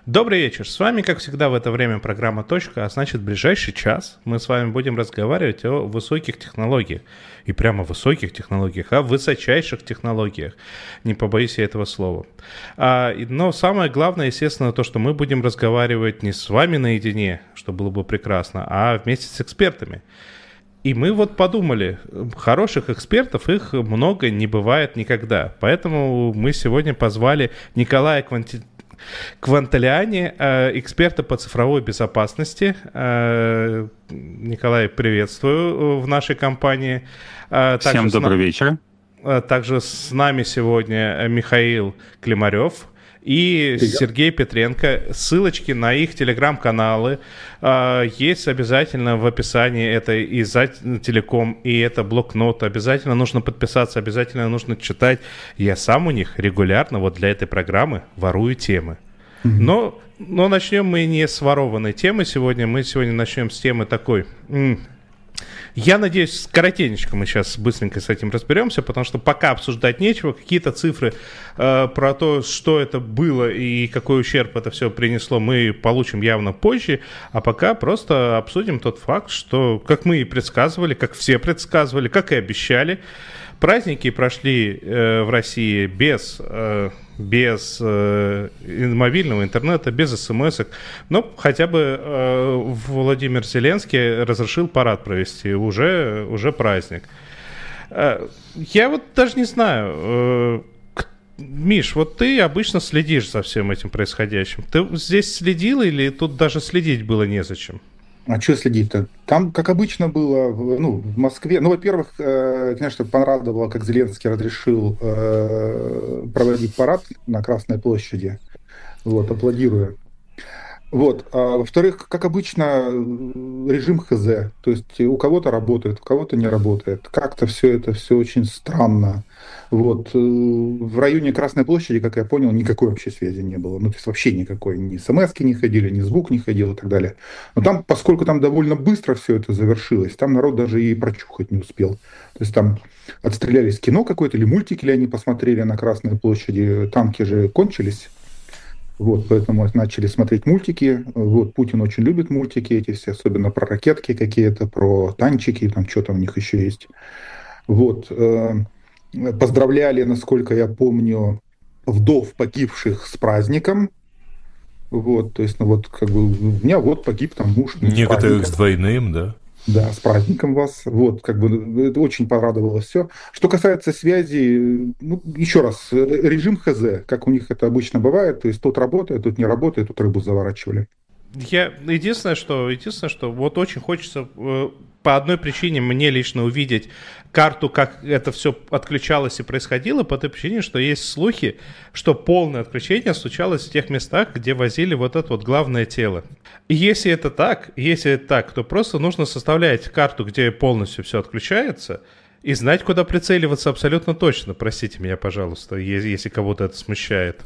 Добрый вечер. С вами, как всегда, в это время программа «Точка», а значит, в ближайший час мы с вами будем разговаривать о высоких технологиях. И прямо высоких технологиях, а высочайших технологиях. Не побоюсь я этого слова. Но самое главное, естественно, то, что мы будем разговаривать не с вами наедине, что было бы прекрасно, а вместе с экспертами. И мы вот подумали, хороших экспертов, их много не бывает никогда. Поэтому мы сегодня позвали Николая Кванталиани, эксперта по цифровой безопасности. Николай, приветствую в нашей компании. Всем добрый вечер. Также с нами сегодня Михаил Климарев и Сергей Петренко. Ссылочки на их телеграм-каналы есть обязательно в описании. Это и Телеком, и это блокнот. Обязательно нужно подписаться, обязательно нужно читать. Я сам у них регулярно вот для этой программы ворую темы. Но начнем мы не с ворованной темы сегодня. Мы сегодня начнем с темы такой... Я надеюсь, коротенечко мы сейчас быстренько с этим разберемся, потому что пока обсуждать нечего. Какие-то цифры про то, что это было и какой ущерб это все принесло, мы получим явно позже. А пока просто обсудим тот факт, что, как мы и предсказывали, как все предсказывали, как и обещали, праздники прошли в России без мобильного интернета, без смс-ок. Но хотя бы Владимир Зеленский разрешил парад провести. Уже праздник. Я вот даже не знаю... Миш, вот ты обычно следишь за всем этим происходящим. Ты здесь следил или тут даже следить было незачем? А что следить-то? Там, как обычно было, в Москве. Во-первых, конечно, понравило, как Зеленский разрешил проводить парад на Красной площади. Аплодирую. А во-вторых, как обычно, режим ХЗ. То есть у кого-то работает, у кого-то не работает. Как-то все очень странно. В районе Красной площади, как я понял, никакой вообще связи не было. То есть вообще никакой. Ни смс-ки не ходили, ни звук не ходил и так далее. Но там, поскольку там довольно быстро все это завершилось, там народ даже и прочухать не успел. То есть там отстрелялись кино какое-то, или мультики ли они посмотрели на Красной площади. Танки же кончились. Поэтому начали смотреть мультики. Путин очень любит мультики эти все, особенно про ракетки какие-то, про танчики, там что-то у них еще есть. Поздравляли, насколько я помню, вдов погибших с праздником. То есть, у меня погиб там муж. Некоторых с двойным, да? Да, с праздником вас. Это очень порадовало все. Что касается связи, еще раз, режим ХЗ, как у них это обычно бывает, то есть тут работает, тут не работает, тут рыбу заворачивали. Единственное, что очень хочется по одной причине мне лично увидеть карту, как это все отключалось и происходило, по той причине, что есть слухи, что полное отключение случалось в тех местах, где возили это главное тело. И если это так, то просто нужно составлять карту, где полностью все отключается, и знать, куда прицеливаться абсолютно точно. Простите меня, пожалуйста, если кого-то это смущает.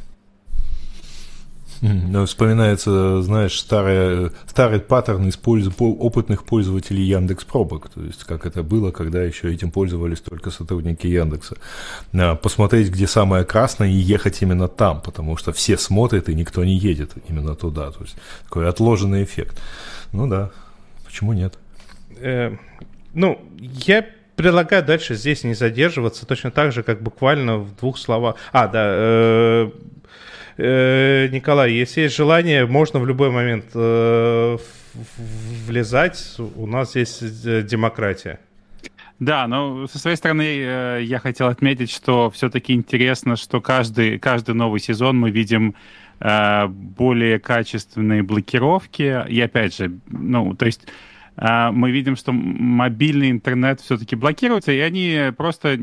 Вспоминается, знаешь, старый паттерн опытных пользователей Яндекс.Пробок. То есть, как это было, когда еще этим пользовались только сотрудники Яндекса. Посмотреть, где самое красное, и ехать именно там, потому что все смотрят, и никто не едет именно туда. То есть, такой отложенный эффект. Почему нет? Я предлагаю дальше здесь не задерживаться, точно так же, как буквально в двух словах. Николай, если есть желание, можно в любой момент влезать. У нас здесь демократия. Да, со своей стороны я хотел отметить, что все-таки интересно, что каждый новый сезон мы видим более качественные блокировки. И опять же, мы видим, что мобильный интернет все-таки блокируется, и они просто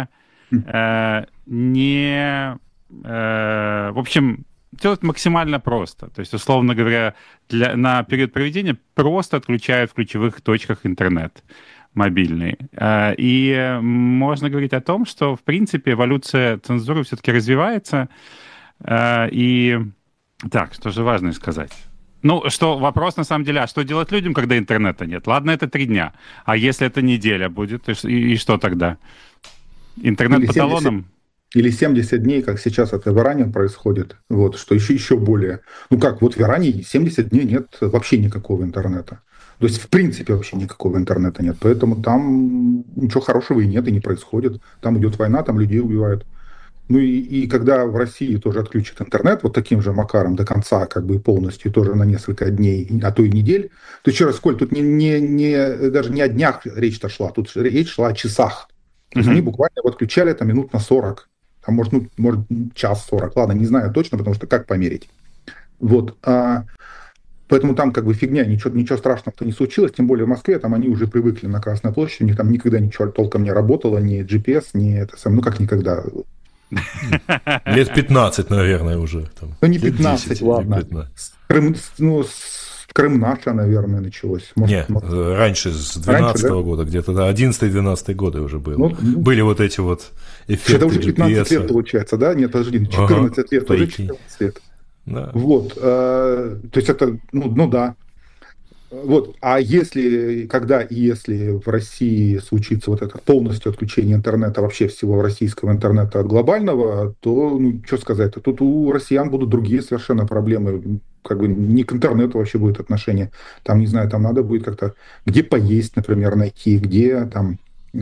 в общем, делать максимально просто. То есть, условно говоря, на период проведения просто отключают в ключевых точках интернет мобильный. И можно говорить о том, что, в принципе, эволюция цензуры все-таки развивается. И так, что же важно сказать? Что вопрос на самом деле, а что делать людям, когда интернета нет? Ладно, это 3 дня. А если это неделя будет, и что тогда? Интернет по талонам? Или 70 дней, как сейчас это в Иране происходит, вот, что еще более. Ну как, вот в Иране 70 дней нет вообще никакого интернета. То есть, в принципе, вообще никакого интернета нет. Поэтому там ничего хорошего и нет, и не происходит. Там идет война, там людей убивают. Ну и когда в России тоже отключат интернет вот таким же макаром до конца, как бы полностью, тоже на несколько дней, а то и недель, то еще раз, Коль, тут даже не о днях речь-то шла, тут речь шла о часах. То есть они буквально его отключали там минут на 40, а может, может час 40, ладно, не знаю точно, потому что как померить. Вот. Поэтому там как бы фигня, ничего страшного-то не случилось, тем более в Москве, там они уже привыкли на Красной площади, у них там никогда ничего толком не работало, ни GPS, ни это самое, ну как никогда. Лет 15, наверное, уже. Там. Ну, не 15, 10, ладно. 15. Крым наша, наверное, началось. Может, раньше, с 12-го года, где-то, да, 11-12 годы уже было. Были вот эти вот эффекты. Это уже 15 лет, получается, да? Нет, подожди, 14 лет, уже 14 лет. Да. Вот, то есть это, ну да. Вот, а когда и если в России случится вот это полностью отключение интернета, вообще всего российского интернета от глобального, то, ну, что сказать, тут у россиян будут другие совершенно проблемы, как бы не к интернету вообще будет отношение. Там, не знаю, там надо будет как-то, где поесть, например, найти, где там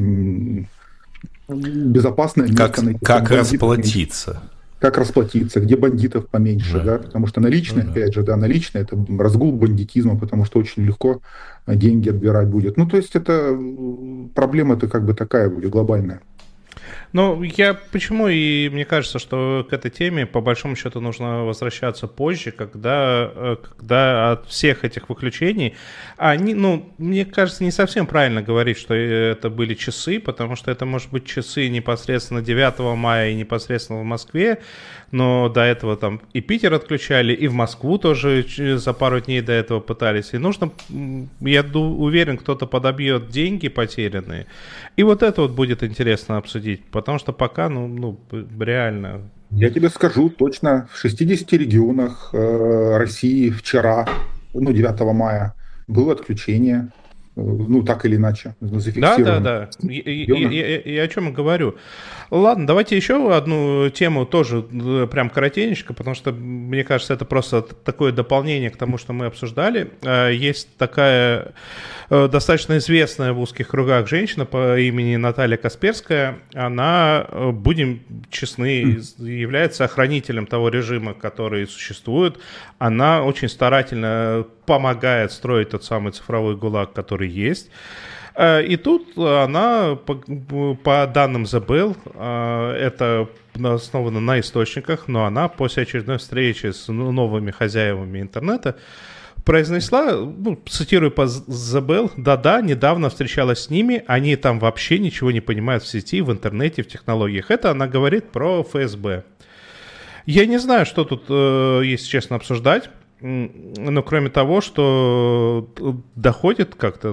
безопасное место найти. Как расплатиться. Как расплатиться, где бандитов поменьше, да, потому что наличные, опять же, да, наличные — это разгул бандитизма, потому что очень легко деньги отбирать будет. Ну, то есть это проблема-то как бы такая будет глобальная. Ну, почему и мне кажется, что к этой теме по большому счету нужно возвращаться позже, когда от всех этих выключений, мне кажется, не совсем правильно говорить, что это были часы, потому что это может быть часы непосредственно 9 мая и непосредственно в Москве, но до этого там и Питер отключали, и в Москву тоже за пару дней до этого пытались. И нужно, я уверен, кто-то подобьет деньги потерянные. И вот это вот будет интересно обсудить, потому что пока, реально... Я тебе скажу точно, в 60 регионах России вчера, 9 мая, было отключение. Так или иначе, зафиксировано. Да. И о чем я говорю. Ладно, давайте еще одну тему тоже прям коротенечко, потому что, мне кажется, это просто такое дополнение к тому, что мы обсуждали. Есть такая достаточно известная в узких кругах женщина по имени Наталья Касперская. Она, будем честны, является охранителем того режима, который существует. Она очень старательно помогает строить тот самый цифровой ГУЛАГ, который есть. И тут она, по данным The Bell, это основано на источниках, но она после очередной встречи с новыми хозяевами интернета произнесла, цитирую по The Bell, да-да, недавно встречалась с ними, они там вообще ничего не понимают в сети, в интернете, в технологиях. Это она говорит про ФСБ. Я не знаю, что тут, если честно, обсуждать. Но кроме того, что доходит как-то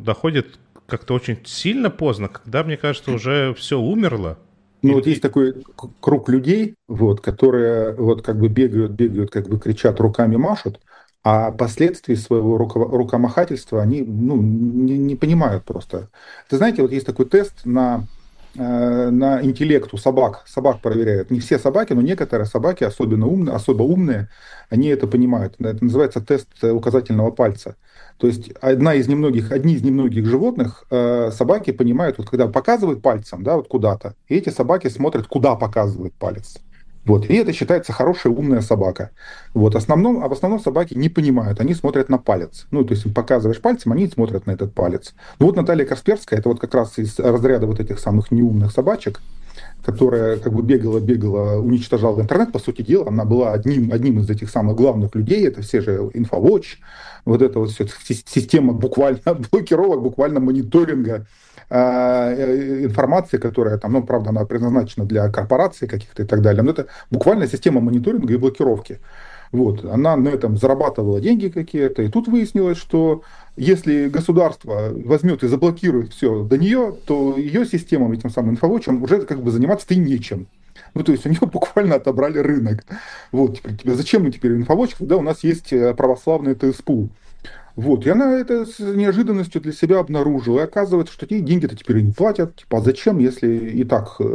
очень сильно поздно, когда, мне кажется, уже все умерло. Вот есть такой круг людей, которые как бы бегают, как бы кричат, руками машут, а последствий своего рукомахательства они не понимают просто. Ты знаете, вот есть такой тест на интеллект у собак. Собак проверяют. Не все собаки, но некоторые собаки, особо умные, они это понимают. Это называется тест указательного пальца. То есть одни из немногих животных, собаки понимают, когда показывают пальцем, куда-то, и эти собаки смотрят, куда показывает палец. И это считается хорошая умная собака. В основном собаки не понимают, они смотрят на палец. То есть показываешь пальцем, они смотрят на этот палец. Наталья Касперская, это как раз из разряда этих самых неумных собачек, которая как бы бегала, уничтожала интернет. По сути дела, она была одним из этих самых главных людей. Это все же InfoWatch, это все система буквально блокировок, буквально мониторинга информации, которая там, правда, она предназначена для корпораций каких-то и так далее, но это буквально система мониторинга и блокировки. Она на этом зарабатывала деньги какие-то, и тут выяснилось, что если государство возьмет и заблокирует все до нее, то ее системам, этим самым инфовочам, уже как бы заниматься-то и нечем. То есть у нее буквально отобрали рынок. Зачем мы теперь инфовоч, когда у нас есть православный ТСПУ? И она это с неожиданностью для себя обнаружила. И оказывается, что ей деньги-то теперь не платят. А зачем, если и так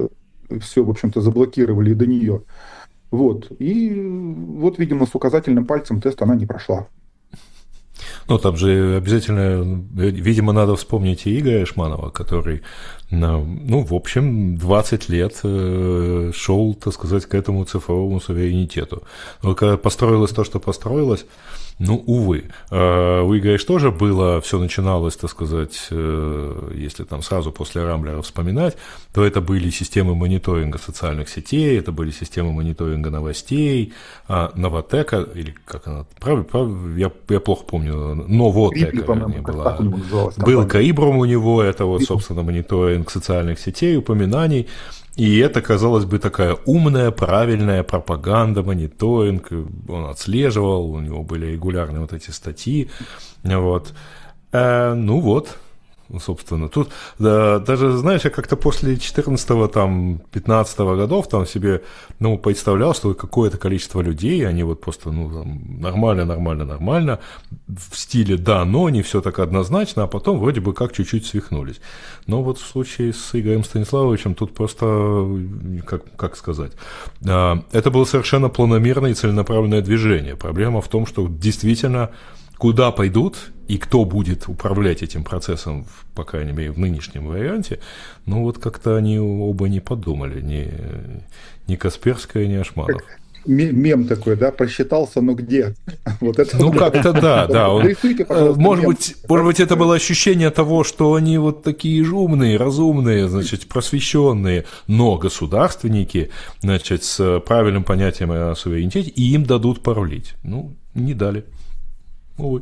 все, в общем-то, заблокировали и до нее. Вот. И вот, видимо, с указательным пальцем тест она не прошла. Ну, там же обязательно, видимо, надо вспомнить и Игоря Шманова, который, ну, в общем, 20 лет шел, так сказать, к этому цифровому суверенитету. Но когда построилось то, что построилось, ну, увы. У Игоря тоже было, все начиналось, так сказать, если там сразу после Рамблера вспоминать, то это были системы мониторинга социальных сетей, это были системы мониторинга новостей, Новотека, или как она, правильно, я плохо помню, Новотека, была. Был Каибрум у него, это вот, собственно, мониторинг социальных сетей, упоминаний. И это, казалось бы, такая умная, правильная пропаганда, мониторинг. Он отслеживал, у него были регулярные вот эти статьи. Вот. Ну вот, собственно. Тут даже, знаешь, я как-то после 14-15 годов там себе, ну, представлял, что какое-то количество людей, они вот просто, ну, там, нормально, в стиле да, но, не все так однозначно, а потом вроде бы как чуть-чуть свихнулись. Но вот в случае с Игорем Станиславовичем тут просто, как сказать, это было совершенно планомерное и целенаправленное движение. Проблема в том, что действительно куда пойдут и кто будет управлять этим процессом, по крайней мере, в нынешнем варианте, ну вот как-то они оба не подумали, ни Касперская, ни Ашманов. Мем такой, да, просчитался, но где? Вот это ну, как-то да. Может быть, это было ощущение того, что они вот такие же умные, разумные, значит, просвещенные, но государственники, значит, с правильным понятием о суверенитете, и им дадут порулить. Ну, не дали. Ой.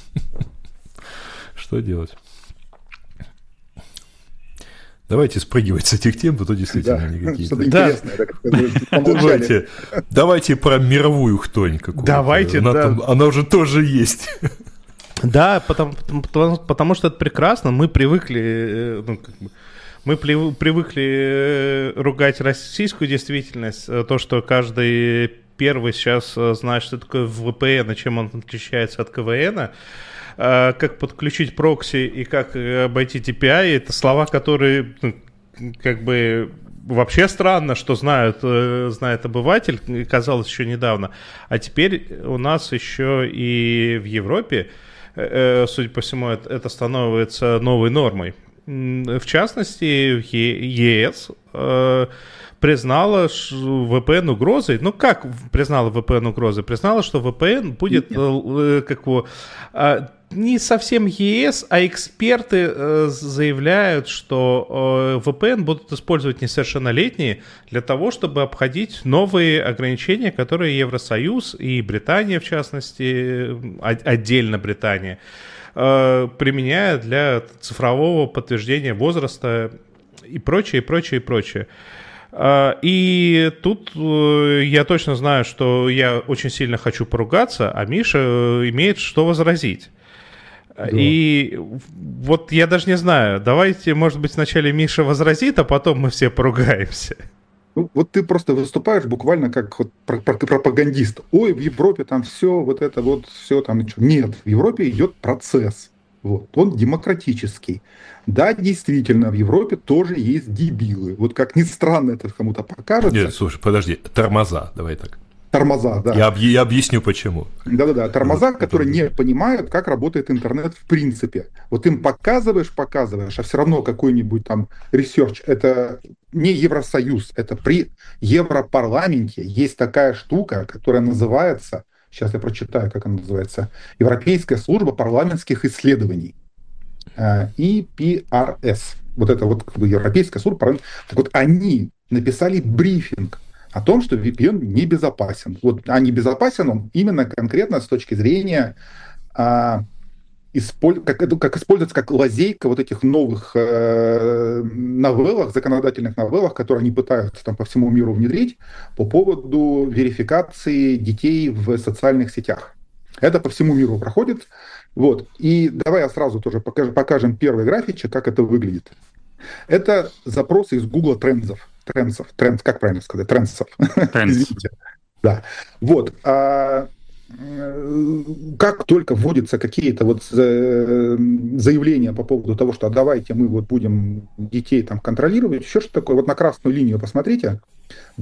Что делать? Давайте спрыгивать с этих тем, а то действительно да, никакие. Что-то интересное. Давайте про мировую хтонь какую-то. Давайте, она уже тоже есть. Да, потому что это прекрасно. Мы привыкли, ругать российскую действительность, то, что каждый первый сейчас знает, что такое VPN и чем он отличается от КВН. Как подключить прокси и как обойти TPI, это слова, которые, как бы, вообще странно, что знает обыватель, казалось, еще недавно. А теперь у нас еще и в Европе, судя по всему, это становится новой нормой. В частности, ЕС признала VPN угрозой. Ну, как признала VPN угрозой? Признала, что VPN будет не совсем ЕС, а эксперты заявляют, что VPN будут использовать несовершеннолетние для того, чтобы обходить новые ограничения, которые Евросоюз и Британия, в частности, отдельно Британия, применяют для цифрового подтверждения возраста и прочее, и прочее, и прочее. И тут я точно знаю, что я очень сильно хочу поругаться, а Миша имеет что возразить. Да. И вот я даже не знаю, давайте, может быть, вначале Миша возразит, а потом мы все поругаемся. Ну, вот ты просто выступаешь буквально как вот пропагандист. Ой, в Европе там все, вот это вот, все там. Нет, в Европе идет процесс. Вот, он демократический. Да, действительно, в Европе тоже есть дебилы. Вот как ни странно это кому-то покажется. Нет, слушай, подожди, тормоза, давай так. Тормоза, да. Я объясню, почему. Да-да-да, тормоза, которые не понимают, как работает интернет в принципе. Вот им показываешь, а все равно какой-нибудь там ресерч, это не Евросоюз, это при Европарламенте есть такая штука, которая называется, сейчас я прочитаю, как она называется, Европейская служба парламентских исследований, EPRS. Вот это вот как бы Европейская служба парламентских. Так вот, они написали брифинг о том, что VPN небезопасен. Вот, а небезопасен он именно конкретно с точки зрения, как используется как лазейка вот этих новых новеллах, законодательных новеллах, которые они пытаются там по всему миру внедрить по поводу верификации детей в социальных сетях. Это по всему миру проходит. Вот. И давай я сразу тоже покажем первый графичек, как это выглядит. Это запросы из Google Trends, как правильно сказать? Трендсов. Извините. Да. Вот. как только вводятся какие-то вот заявления по поводу того, что давайте мы вот будем детей там контролировать, еще что такое, вот на красную линию посмотрите, в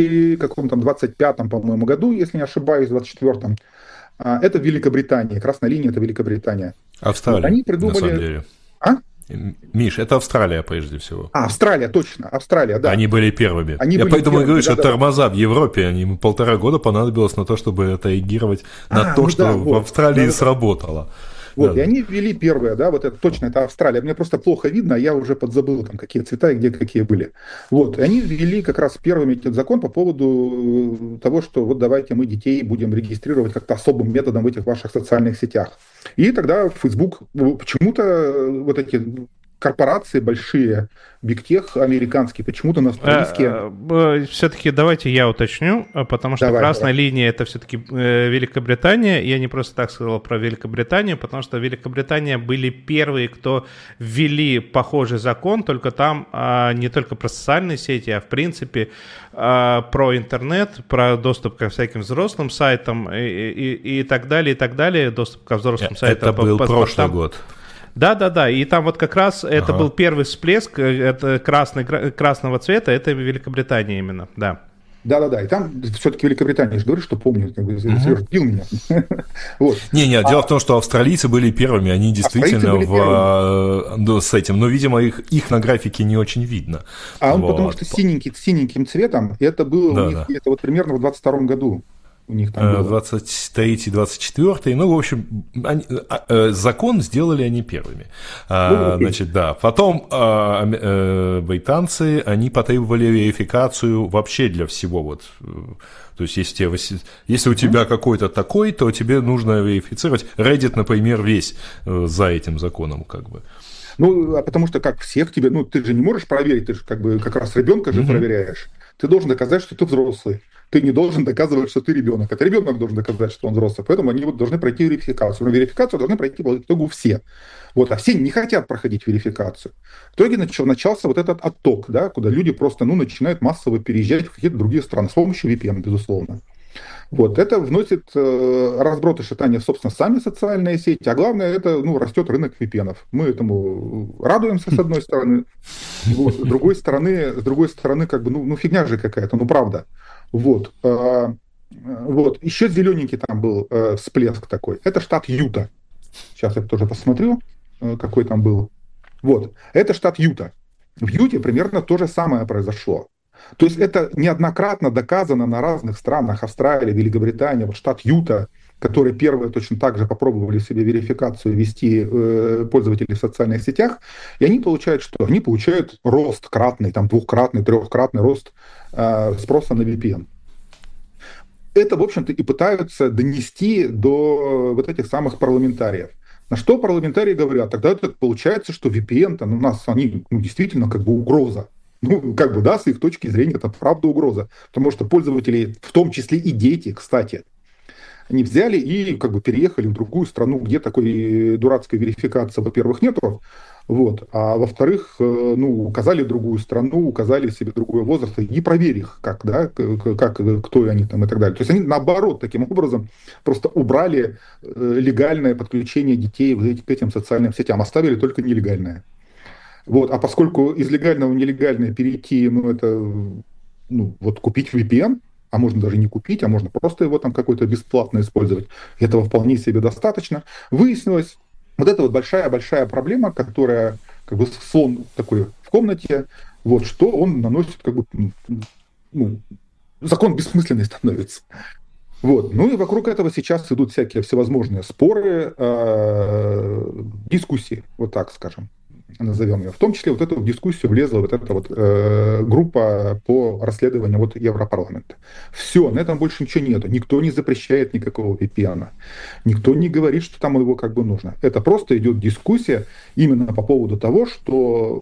2025, по-моему, году, если не ошибаюсь, в 2024, это Великобритания, красная линия – это Великобритания. Австралия, вот они придумали... на самом деле. Миш, это Австралия прежде всего. Австралия, точно, Австралия, да. Они были первыми. Я были поэтому первыми, и говорю, что да. тормоза в Европе, они 1,5 года понадобилось на то, чтобы отреагировать на то, что в Австралии сработало. Вот, и они ввели первое, да, вот это точно, это Австралия. Мне просто плохо видно, я уже подзабыл, там, какие цвета и где какие были. Вот, и они ввели как раз первыми этот закон по поводу того, что вот давайте мы детей будем регистрировать как-то особым методом в этих ваших социальных сетях. И тогда Facebook, почему-то вот эти корпорации большие, бигтех американские, почему-то на австралийские... Все-таки давайте я уточню, потому что красная линия — это все-таки Великобритания. Я не просто так сказал про Великобританию, потому что Великобритания были первые, кто ввели похожий закон, только там не только про социальные сети, а в принципе про интернет, про доступ ко всяким взрослым сайтам и так далее, доступ ко взрослым сайтам. Это был прошлый год. Да, и там вот как раз это был первый всплеск, это красного цвета, это Великобритания именно, да. Да, и там все-таки Великобритания, я же говорю, что помню, как бы Сереж бил меня. Вот. Дело в том, что австралийцы были первыми, они действительно с этим, но, видимо, их на графике не очень видно. Потому что синеньким цветом, это было у них это вот примерно в 22-м году. У них там 23-й, 24-й, ну, в общем, закон сделали они первыми. Значит, да. Потом британцы, они потребовали верификацию вообще для всего. Вот. То есть, если у тебя какой-то такой, то тебе нужно верифицировать. Reddit, например, весь за этим законом, как бы. Ну, потому что как всех тебе, ну, ты же не можешь проверить, ты же как раз ребенка же проверяешь. Ты должен доказать, что ты взрослый. Ты не должен доказывать, что ты ребенок. Это ребенок должен доказать, что он взрослый. Поэтому они вот должны пройти верификацию. Но верификацию должны пройти по итогу все. Вот, а все не хотят проходить верификацию. В итоге начался вот этот отток, да, куда люди просто начинают массово переезжать в какие-то другие страны с помощью VPN, безусловно. Вот, это вносит разброд и шатание, собственно, сами социальные сети, а главное, это, растет рынок VPN-ов. Мы этому радуемся, с одной стороны, вот, с другой стороны, как бы, фигня же какая-то, правда. Вот, еще зелененький там был всплеск такой, это штат Юта. Сейчас я тоже посмотрю, какой там был. Вот, это штат Юта. В Юте примерно то же самое произошло. То есть это неоднократно доказано на разных странах, Австралия, Великобритания, вот штат Юта, которые первые точно так же попробовали себе верификацию вести пользователей в социальных сетях, и они получают что? Они получают рост кратный, там двухкратный, трехкратный рост спроса на VPN. Это, в общем-то, и пытаются донести до вот этих самых парламентариев. На что парламентарии говорят, тогда это получается, что VPN-то у нас, они действительно как бы угроза. С их точки зрения, это правда угроза. Потому что пользователи, в том числе и дети, кстати, они взяли и переехали в другую страну, где такой дурацкой верификации, во-первых, нету, вот, а во-вторых, указали другую страну, указали себе другой возраст, и проверь их, кто они там и так далее. То есть они, наоборот, таким образом просто убрали легальное подключение детей к этим социальным сетям, оставили только нелегальное. Вот, а поскольку из легального в нелегальное перейти, купить VPN, а можно даже не купить, а можно просто его там какой-то бесплатно использовать, этого вполне себе достаточно, выяснилось, вот это вот большая проблема, которая слон такой в комнате, вот, что он наносит закон бессмысленный становится. Вот. И вокруг этого сейчас идут всякие всевозможные споры, дискуссии, вот так скажем. Назовем ее. В том числе вот эту дискуссию влезла вот эта вот группа по расследованию Европарламента. Все, на этом больше ничего нету. Никто не запрещает никакого VPN. Никто не говорит, что там его нужно. Это просто идет дискуссия именно по поводу того, что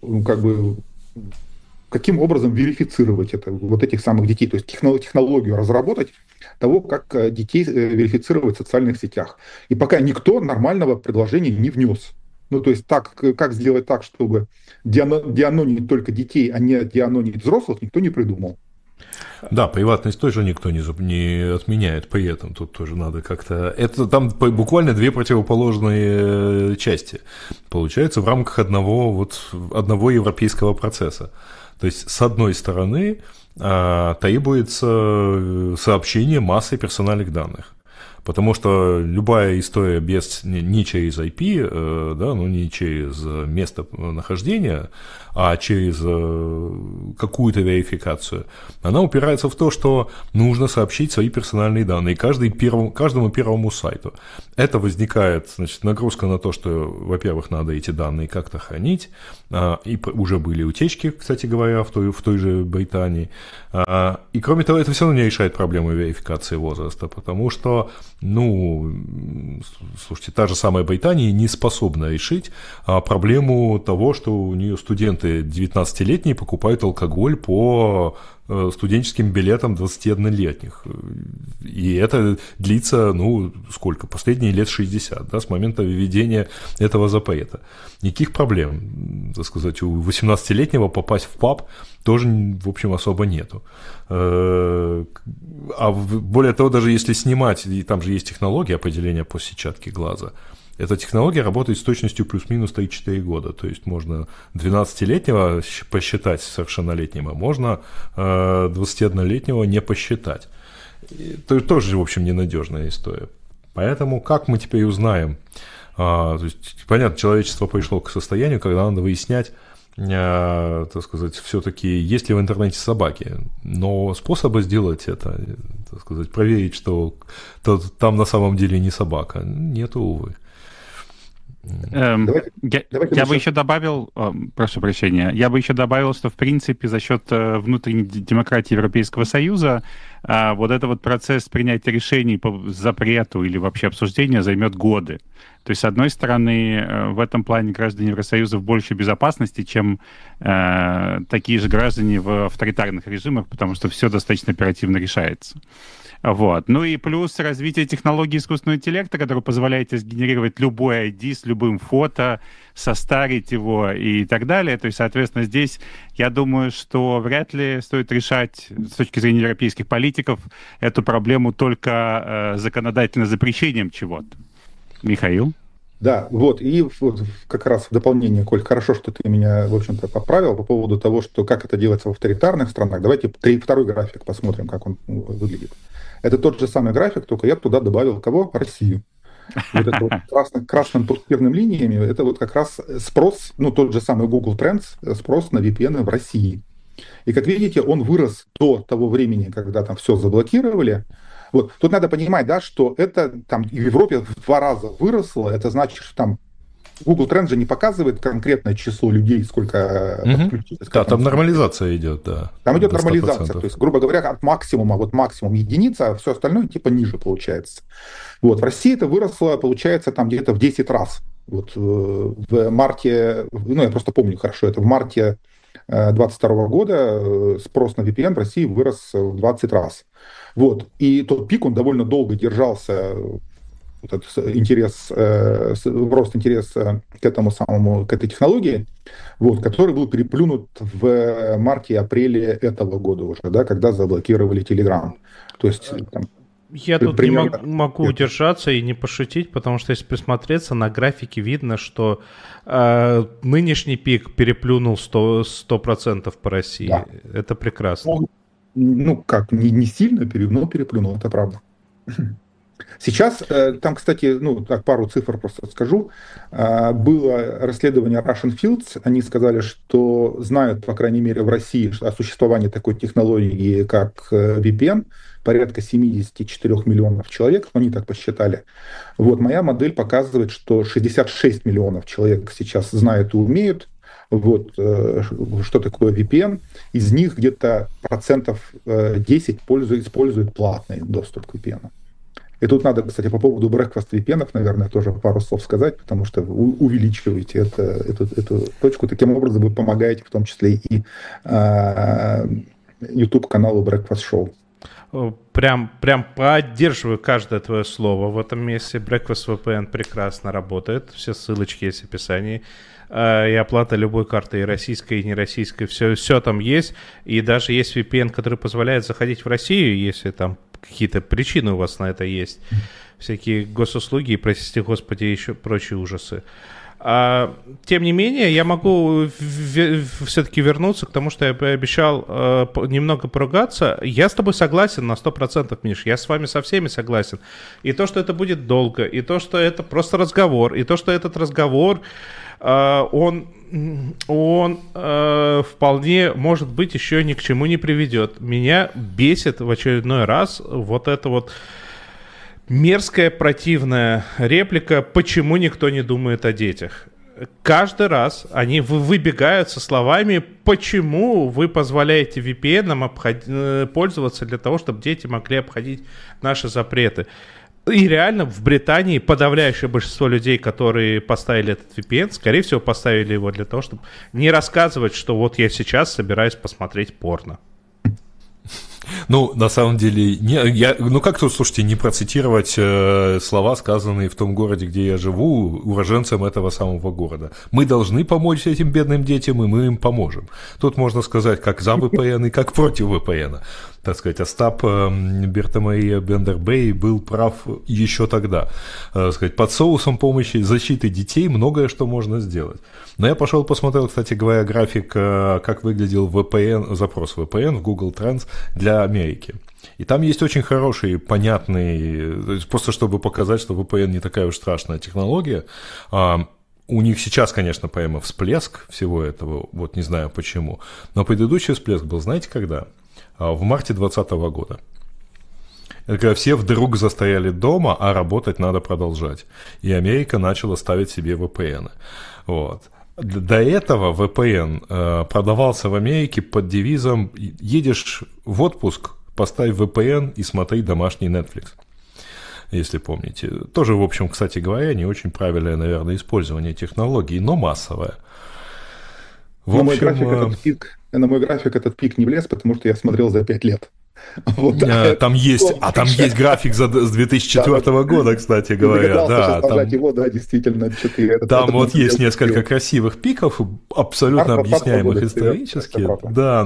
каким образом верифицировать вот этих самых детей, то есть технологию разработать того, как детей верифицировать в социальных сетях. И пока никто нормального предложения не внес. То есть как сделать так, чтобы деанонить только детей, а не деанонить взрослых, никто не придумал. Да, приватность тоже никто не отменяет при этом. Тут тоже надо как-то... Это там буквально две противоположные части. Получается, в рамках одного европейского процесса. То есть, с одной стороны, требуется сообщение массой персональных данных. Потому что любая история не через IP, да, ну, не через место нахождения, а через какую-то верификацию, она упирается в то, что нужно сообщить свои персональные данные каждому первому сайту. Это возникает, значит, нагрузка на то, что, во-первых, надо эти данные как-то хранить, и уже были утечки, кстати говоря, в той же Британии. И, кроме того, это все равно не решает проблему верификации возраста, потому что, ну, слушайте, та же самая Британия не способна решить проблему того, что у нее студенты 19-летние покупают алкоголь по студенческим билетам 21-летних. И это длится, ну, сколько? Последние лет 60, да, с момента введения этого запрета. Никаких проблем, так сказать, у 18-летнего попасть в паб тоже, в общем, особо нету. А более того, даже если снимать, и там же есть технология определения по сетчатке глаза, эта технология работает с точностью плюс-минус 3-4 года. То есть можно 12-летнего посчитать совершеннолетним, а можно 21-летнего не посчитать. Это тоже, в общем, ненадежная история. Поэтому как мы теперь узнаем? То есть, понятно, человечество пришло к состоянию, когда надо выяснять, так сказать, все-таки есть ли в интернете собаки. Но способа сделать это, так сказать, проверить, что там на самом деле не собака, нету, увы. Я бы еще добавил, прошу прощения, что, в принципе, за счет внутренней демократии Европейского Союза вот этот вот процесс принятия решений по запрету или вообще обсуждения займет годы. То есть, с одной стороны, в этом плане граждане Евросоюза в большей безопасности, чем такие же граждане в авторитарных режимах, потому что все достаточно оперативно решается. Вот. Ну и плюс развитие технологии искусственного интеллекта, которая позволяет сгенерировать любой ID с любым фото, состарить его и так далее. То есть, соответственно, здесь я думаю, что вряд ли стоит решать с точки зрения европейских политиков эту проблему только законодательным запрещением чего-то. Михаил? Да, вот, и вот как раз в дополнение, Коль, хорошо, что ты меня, в общем-то, поправил по поводу того, что как это делается в авторитарных странах. Давайте второй график посмотрим, как он выглядит. Это тот же самый график, только я туда добавил кого? Россию. Вот это вот красным пунктирным линиями, это вот как раз спрос, ну, тот же самый Google Trends, спрос на VPN в России. И, как видите, он вырос до того времени, когда там все заблокировали. Вот. Тут надо понимать, да, что это там в Европе в 2 раза выросло, это значит, что там Google Trends же не показывает конкретное число людей, сколько подключилось. Да, там нормализация идет, да. Там идет нормализация, то есть, грубо говоря, от максимума, вот максимум единица, а все остальное типа ниже получается. Вот, в России это выросло, получается, там где-то в 10 раз. Вот в марте, ну я просто помню хорошо, это в марте 2022 года спрос на VPN в России вырос в 20 раз. Вот, и тот пик, он довольно долго держался, этот рост интереса к этой технологии, вот, который был переплюнут в марте и апреле этого года уже, да, когда заблокировали Telegram. То есть там, я тут не могу удержаться и не пошутить, потому что если присмотреться на графике, видно, что нынешний пик переплюнул 100% по России. Да. Это прекрасно. Ну как, не сильно, но переплюнул, это правда. Сейчас, там, кстати, ну, так, пару цифр просто скажу. Было расследование Russian Fields. Они сказали, что знают, по крайней мере, в России о существовании такой технологии, как VPN, порядка 74 миллионов человек, они так посчитали. Вот моя модель показывает, что 66 миллионов человек сейчас знают и умеют. Вот, что такое VPN. Из них где-то 10% используют платный доступ к VPN. И тут надо, кстати, по поводу breakfast VPN, наверное, тоже пару слов сказать, потому что вы увеличиваете эту точку. Таким образом вы помогаете в том числе и YouTube-каналу Breakfast Show. Прям поддерживаю каждое твое слово в этом месте. Breakfast VPN прекрасно работает. Все ссылочки есть в описании. и оплата любой карты, и российской, и нероссийской, все там есть. И даже есть VPN, который позволяет заходить в Россию, если там какие-то причины у вас на это есть. Всякие госуслуги и, простите господи, еще прочие ужасы. Тем не менее, я могу все-таки вернуться к тому, что я обещал немного поругаться. Я с тобой согласен на 100%, Миш. Я с вами со всеми согласен. И то, что это будет долго, и то, что это просто разговор, и то, что этот разговор, он вполне, может быть, еще ни к чему не приведет. Меня бесит в очередной раз вот это вот мерзкая, противная реплика «Почему никто не думает о детях?». Каждый раз они выбегают со словами «Почему вы позволяете VPN пользоваться для того, чтобы дети могли обходить наши запреты?». И реально в Британии подавляющее большинство людей, которые поставили этот VPN, скорее всего, поставили его для того, чтобы не рассказывать, что вот я сейчас собираюсь посмотреть порно. Ну, на самом деле, как тут, слушайте, не процитировать слова, сказанные в том городе, где я живу, уроженцам этого самого города. Мы должны помочь этим бедным детям, и мы им поможем. Тут можно сказать как за VPN и как против VPN. Так сказать, Остап Бертамаия Бендербей был прав еще тогда. Так сказать, под соусом помощи защиты детей многое что можно сделать. Но я пошел посмотрел, кстати говоря, график, как выглядел запрос VPN в Google Trends для Америки. И там есть очень хороший, понятный, просто чтобы показать, что VPN не такая уж страшная технология. У них сейчас, конечно, прямо всплеск всего этого, вот не знаю почему. Но предыдущий всплеск был, знаете, когда? В марте 2020 года. Это когда все вдруг застояли дома, а работать надо продолжать. И Америка начала ставить себе VPN. Вот. До этого VPN продавался в Америке под девизом «Едешь в отпуск, поставь VPN и смотри домашний Netflix». Если помните. Тоже, в общем, кстати говоря, не очень правильное, наверное, использование технологий, но массовое. На мой график этот пик не влез, потому что я смотрел за 5 лет. Вот, там есть график с 2004 года, кстати говоря. Да, там его, да, действительно. Там вот есть несколько красивых пиков, абсолютно объясняемых исторически. Да,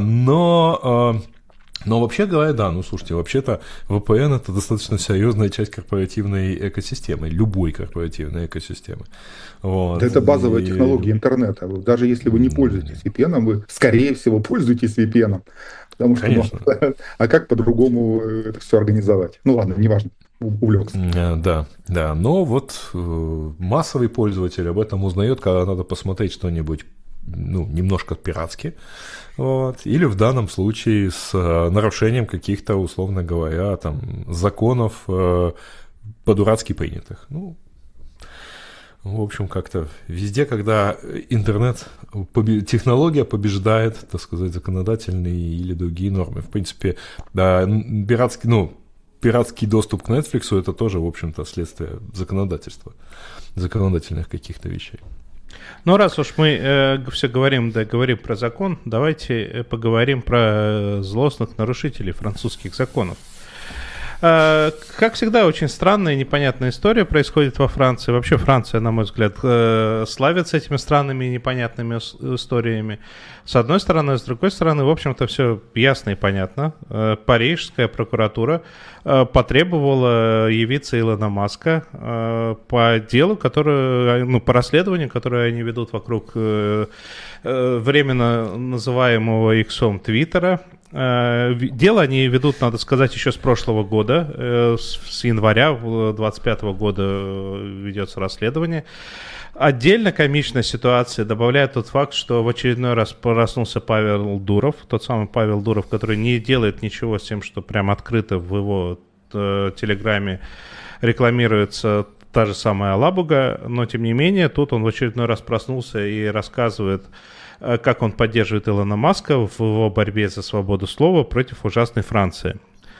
но вообще говоря, да, ну слушайте, вообще-то VPN это достаточно серьезная часть корпоративной экосистемы, любой корпоративной экосистемы. Вот. Да это базовая технология интернета. Даже если вы не пользуетесь VPN, вы, скорее всего, пользуетесь VPN. Потому что, а как по-другому это все организовать? Ну ладно, неважно, увлекся. Да, но вот массовый пользователь об этом узнает, когда надо посмотреть что-нибудь, ну, немножко пиратски, вот, или в данном случае с нарушением каких-то, условно говоря, там, законов по-дурацки принятых. Ну, в общем, как-то везде, когда интернет, технология побеждает, так сказать, законодательные или другие нормы. В принципе, да, пиратский доступ к Netflix это тоже, в общем-то, следствие законодательства, законодательных каких-то вещей. Ну, раз уж мы все говорим про закон, давайте поговорим про злостных нарушителей французских законов. Как всегда, очень странная и непонятная история происходит во Франции. Вообще Франция, на мой взгляд, славится этими странными и непонятными историями. С одной стороны, с другой стороны, в общем-то, все ясно и понятно. Парижская прокуратура потребовала явиться Илона Маска по делу, по расследованию, которое они ведут вокруг временно называемого иксом Твиттера. Дело они ведут, надо сказать, еще с прошлого года, с января 2025 года ведется расследование. Отдельно комичная ситуация добавляет тот факт, что в очередной раз проснулся Павел Дуров, тот самый Павел Дуров, который не делает ничего с тем, что прям открыто в его телеграме рекламируется та же самая Алабуга, но тем не менее тут он в очередной раз проснулся и рассказывает, как он поддерживает Илона Маска в его борьбе за свободу слова против ужасной Франции.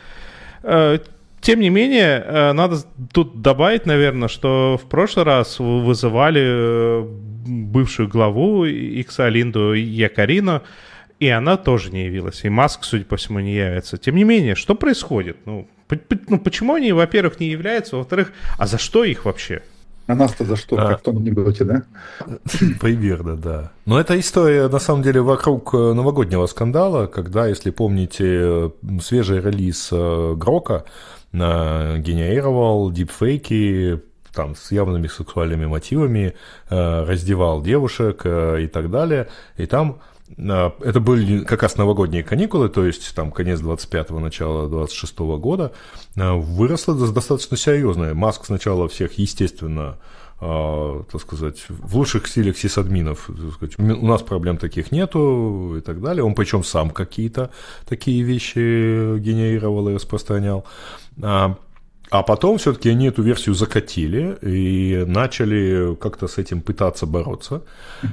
Тем не менее, надо тут добавить, наверное, что в прошлый раз вызывали бывшую главу Икса Линду Якарино, и она тоже не явилась. И Маск, судя по всему, не явится. Тем не менее, что происходит? Почему они, во-первых, не являются, во-вторых, а за что их вообще? А нас-то за что? Как в том анекдоте, да? Примерно, да. Но эта история, на самом деле, вокруг новогоднего скандала, когда, если помните, свежий релиз Грока генерировал дипфейки там, с явными сексуальными мотивами, раздевал девушек и так далее. И там это были как раз новогодние каникулы, то есть там конец 25-го, начало 26-го года, выросло достаточно серьезное. Маск сначала всех, естественно, так сказать, в лучших стилях сисадминов, так сказать, у нас проблем таких нету и так далее. Он причем сам какие-то такие вещи генерировал и распространял. А потом все-таки они эту версию закатили и начали как-то с этим пытаться бороться.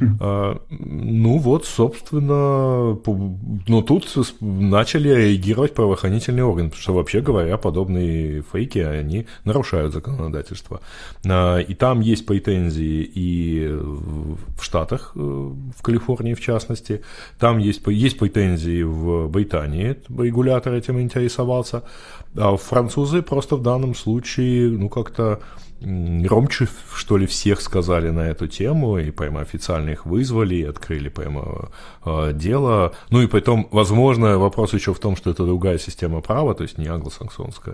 Ну вот, собственно, но тут начали реагировать правоохранительные органы, потому что, вообще говоря, подобные фейки, они нарушают законодательство. И там есть претензии и в Штатах, в Калифорнии в частности, там есть претензии в Британии, регулятор этим интересовался, а французы просто в данном случае, ну, как-то громче, что ли, всех сказали на эту тему, и прямо официально их вызвали, и открыли прямо дело. Ну, и потом, возможно, вопрос еще в том, что это другая система права, то есть не англосаксонская,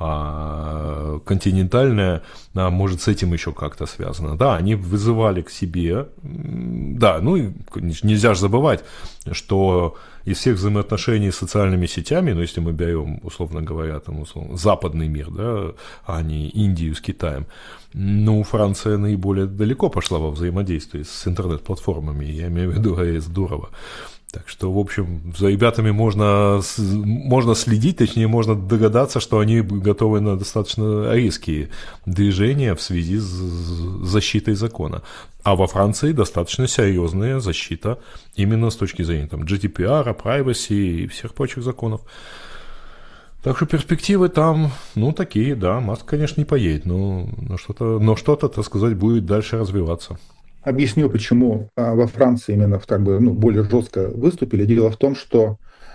а континентальная, может, с этим еще как-то связано. Да, они вызывали к себе, да, ну, и нельзя же забывать, что из всех взаимоотношений с социальными сетями, ну, если мы берем, условно говоря, там, западный мир, да, а не Индию с Китаем, ну, Франция наиболее далеко пошла во взаимодействии с интернет-платформами, я имею в виду АЭС Дурова. Так что, в общем, за ребятами можно следить, точнее, можно догадаться, что они готовы на достаточно резкие движения в связи с защитой закона. А во Франции достаточно серьезная защита именно с точки зрения там, GDPR, privacy и всех прочих законов. Так что перспективы там, ну, такие, да, Маск, конечно, не поедет, но что-то, так сказать, будет дальше развиваться. Объясню, почему во Франции именно так бы, ну, более жестко выступили. Дело в том, что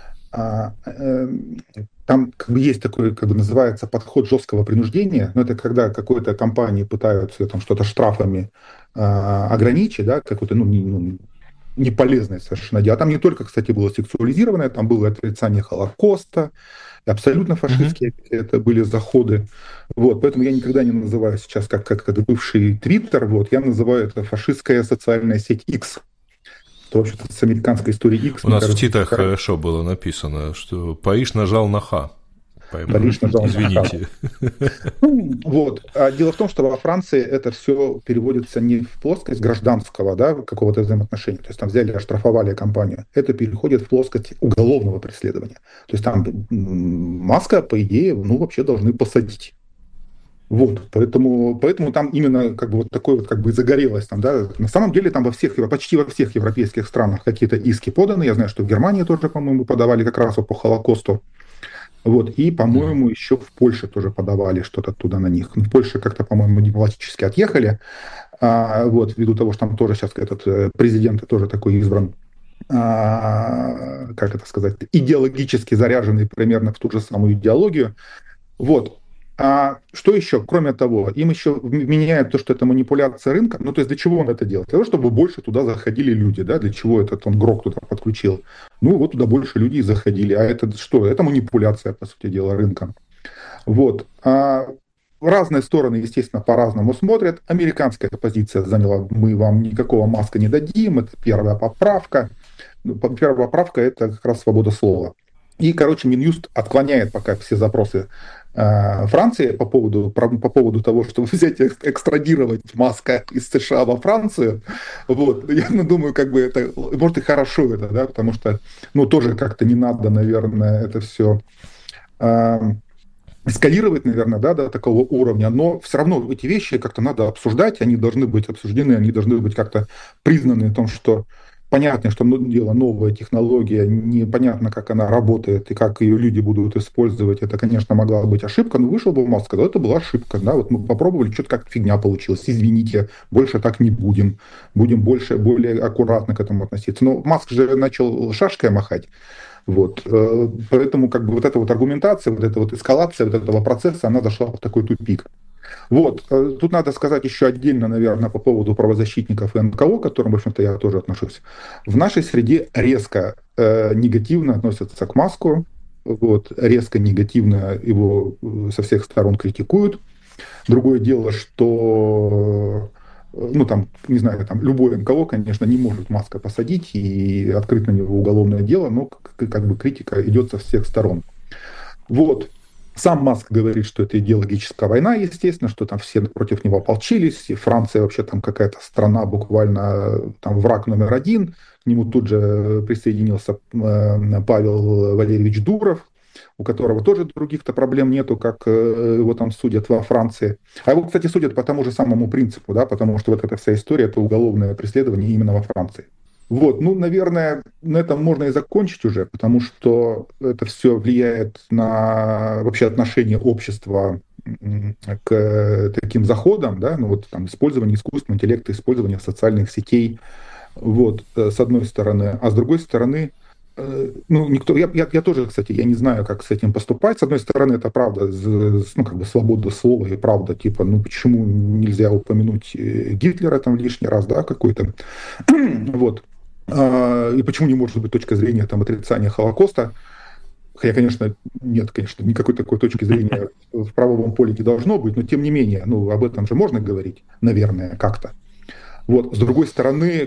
там как бы есть такой, как бы называется, подход жесткого принуждения. Но это когда какой-то компании пытаются там что-то штрафами ограничить, да, какой-то, неполезное совершенно дело. Там не только, кстати, было сексуализированное, там было отрицание Холокоста, абсолютно фашистские это были заходы. Вот, поэтому я никогда не называю сейчас как это бывший Твиттер, вот, я называю это фашистская социальная сеть X. То, вообще-то, с американской историей X. У нас в титрах хорошо было написано, что Париж нажал на Х. Париж нажал Извините. На Х. Вот. А дело в том, что во Франции это все переводится не в плоскость гражданского, да, какого-то взаимоотношения. То есть там взяли, оштрафовали компанию. Это переходит в плоскость уголовного преследования. То есть там Маска, по идее, вообще должны посадить. Вот, поэтому там именно как бы вот такой вот как бы загорелось там, да. На самом деле там почти во всех европейских странах какие-то иски поданы. Я знаю, что в Германии тоже, по-моему, подавали как раз вот по Холокосту. Вот, и, по-моему, еще в Польше тоже подавали что-то туда на них. В Польше как-то, по-моему, дипломатически отъехали, вот, ввиду того, что там тоже сейчас этот президент тоже такой избран, как это сказать, идеологически заряженный примерно в ту же самую идеологию. Вот. А что еще? Кроме того, им еще меняют то, что это манипуляция рынка. Ну, то есть для чего он это делает? Для того, чтобы больше туда заходили люди, да? Для чего этот он Грок туда подключил? Ну, вот туда больше людей заходили. А это что? Это манипуляция, по сути дела, рынком. Вот. Разные стороны, естественно, по-разному смотрят. Американская позиция заняла: мы вам никакого Маска не дадим, это первая поправка. Первая поправка – это как раз свобода слова. И, короче, Минюст отклоняет пока все запросы Франции по поводу того, чтобы взять и экстрадировать Маска из США во Францию. Вот. Я думаю, как бы это, может, и хорошо это, да, потому что, тоже как-то не надо, наверное, это все эскалировать, наверное, да, до такого уровня, но все равно эти вещи как-то надо обсуждать, они должны быть обсуждены, они должны быть как-то признаны в том, что понятно, что дело новая технология, непонятно, как она работает и как ее люди будут использовать. Это, конечно, могла быть ошибка, но вышел бы Маск, сказал, это была ошибка. Да? Вот мы попробовали, что-то как фигня получилось. Извините, больше так не будем. Будем более аккуратно к этому относиться. Но Маск же начал шашкой махать. Вот. Поэтому как бы вот эта вот аргументация, вот эта вот эскалация вот этого процесса, она зашла в такой тупик. Вот. Тут надо сказать еще отдельно, наверное, по поводу правозащитников и НКО, к которым, в общем-то, я тоже отношусь. В нашей среде резко негативно относятся к Маску, вот, резко негативно его со всех сторон критикуют. Другое дело, что, ну, там, не знаю, там, любой НКО, конечно, не может Маска посадить и открыть на него уголовное дело, но как бы критика идет со всех сторон. Вот. Сам Маск говорит, что это идеологическая война, естественно, что там все против него ополчились, и Франция вообще там какая-то страна, буквально там враг номер один. К нему тут же присоединился Павел Валерьевич Дуров, у которого тоже других-то проблем нету, как его там судят во Франции. А его, кстати, судят по тому же самому принципу, да, потому что вот эта вся история – это уголовное преследование именно во Франции. Вот, ну, наверное, на этом можно и закончить уже, потому что это все влияет на вообще отношение общества к таким заходам, да, ну вот там использование искусственного интеллекта, использование социальных сетей, вот, с одной стороны, а с другой стороны, ну, никто, я тоже, кстати, я не знаю, как с этим поступать. С одной стороны, это правда, ну, как бы свобода слова и правда, типа, ну, почему нельзя упомянуть Гитлера там лишний раз, да, какой-то, вот. И почему не может быть точка зрения там, отрицания Холокоста? Хотя, конечно, нет, конечно, никакой такой точки зрения в правовом поле не должно быть, но тем не менее, ну, об этом же можно говорить, наверное, как-то. Вот. С другой стороны,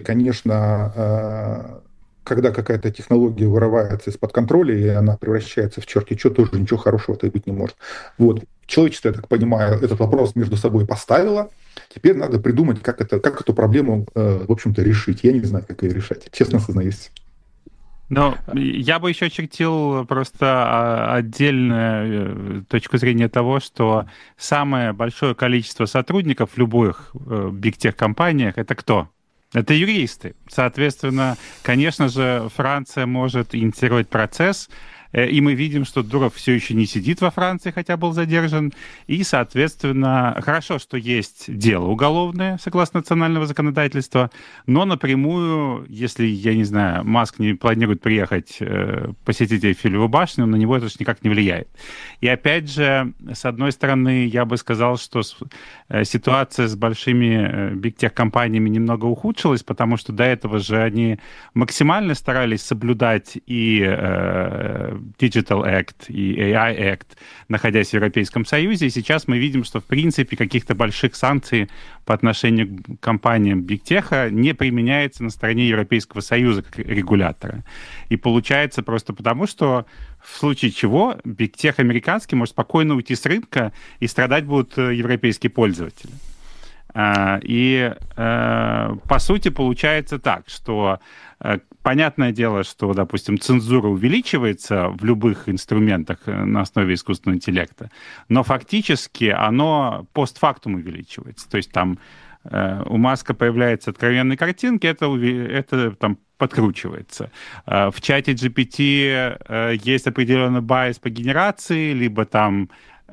конечно, когда какая-то технология вырывается из-под контроля, и она превращается в черти что, тоже ничего хорошего-то быть не может. Вот. Человечество, я так понимаю, этот вопрос между собой поставило. Теперь надо придумать, как эту проблему, в общем-то, решить. Я не знаю, как ее решать, честно сознаюсь. Ну, я бы еще очертил просто отдельную точку зрения того, что самое большое количество сотрудников в любых бигтех-компаниях — это кто? Это юристы. Соответственно, конечно же, Франция может инициировать процесс, и мы видим, что Дуров все еще не сидит во Франции, хотя был задержан. И, соответственно, хорошо, что есть дело уголовное, согласно национального законодательства, но напрямую, если, я не знаю, Маск не планирует приехать посетить Эйфелеву башню, на него это же никак не влияет. И опять же, с одной стороны, я бы сказал, что ситуация с большими бигтех-компаниями немного ухудшилась, потому что до этого же они максимально старались соблюдать и Digital Act и AI Act, находясь в Европейском Союзе. И сейчас мы видим, что, в принципе, каких-то больших санкций по отношению к компаниям бигтеха не применяется на стороне Европейского Союза как регулятора. И получается просто потому, что в случае чего бигтех американский может спокойно уйти с рынка, и страдать будут европейские пользователи. И, по сути, получается так, что понятное дело, что, допустим, цензура увеличивается в любых инструментах на основе искусственного интеллекта, но фактически оно постфактум увеличивается. То есть там у Маска появляются откровенные картинки, это там подкручивается. В чате GPT есть определенный байс по генерации, либо там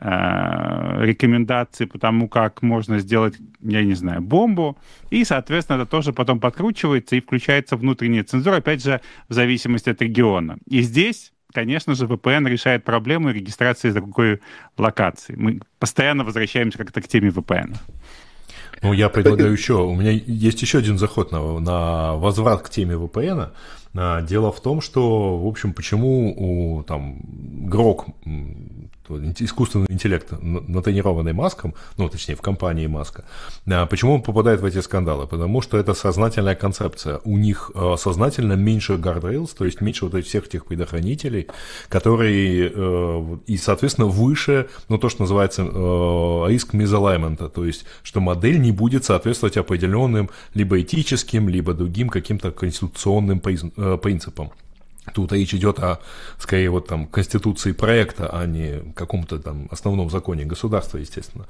рекомендации по тому, как можно сделать, я не знаю, бомбу, и, соответственно, это тоже потом подкручивается и включается внутренняя цензура, опять же, в зависимости от региона. И здесь, конечно же, VPN решает проблему регистрации другой локации. Мы постоянно возвращаемся как-то к теме VPN. Ну, я предлагаю еще, у меня есть еще один заход на возврат к теме VPN. Дело в том, что, в общем, почему там Грок, искусственный интеллект, натренированный Маском, ну, точнее, в компании Маска, почему он попадает в эти скандалы? Потому что это сознательная концепция. У них сознательно меньше guardrails, то есть меньше вот всех этих предохранителей, которые, и, соответственно, выше, ну, то, что называется риск misalignment, то есть, что модель не будет соответствовать определенным либо этическим, либо другим каким-то конституционным принципам. Тут речь идет о, скорее, вот там, конституции проекта, а не каком-то там основном законе государства, естественно.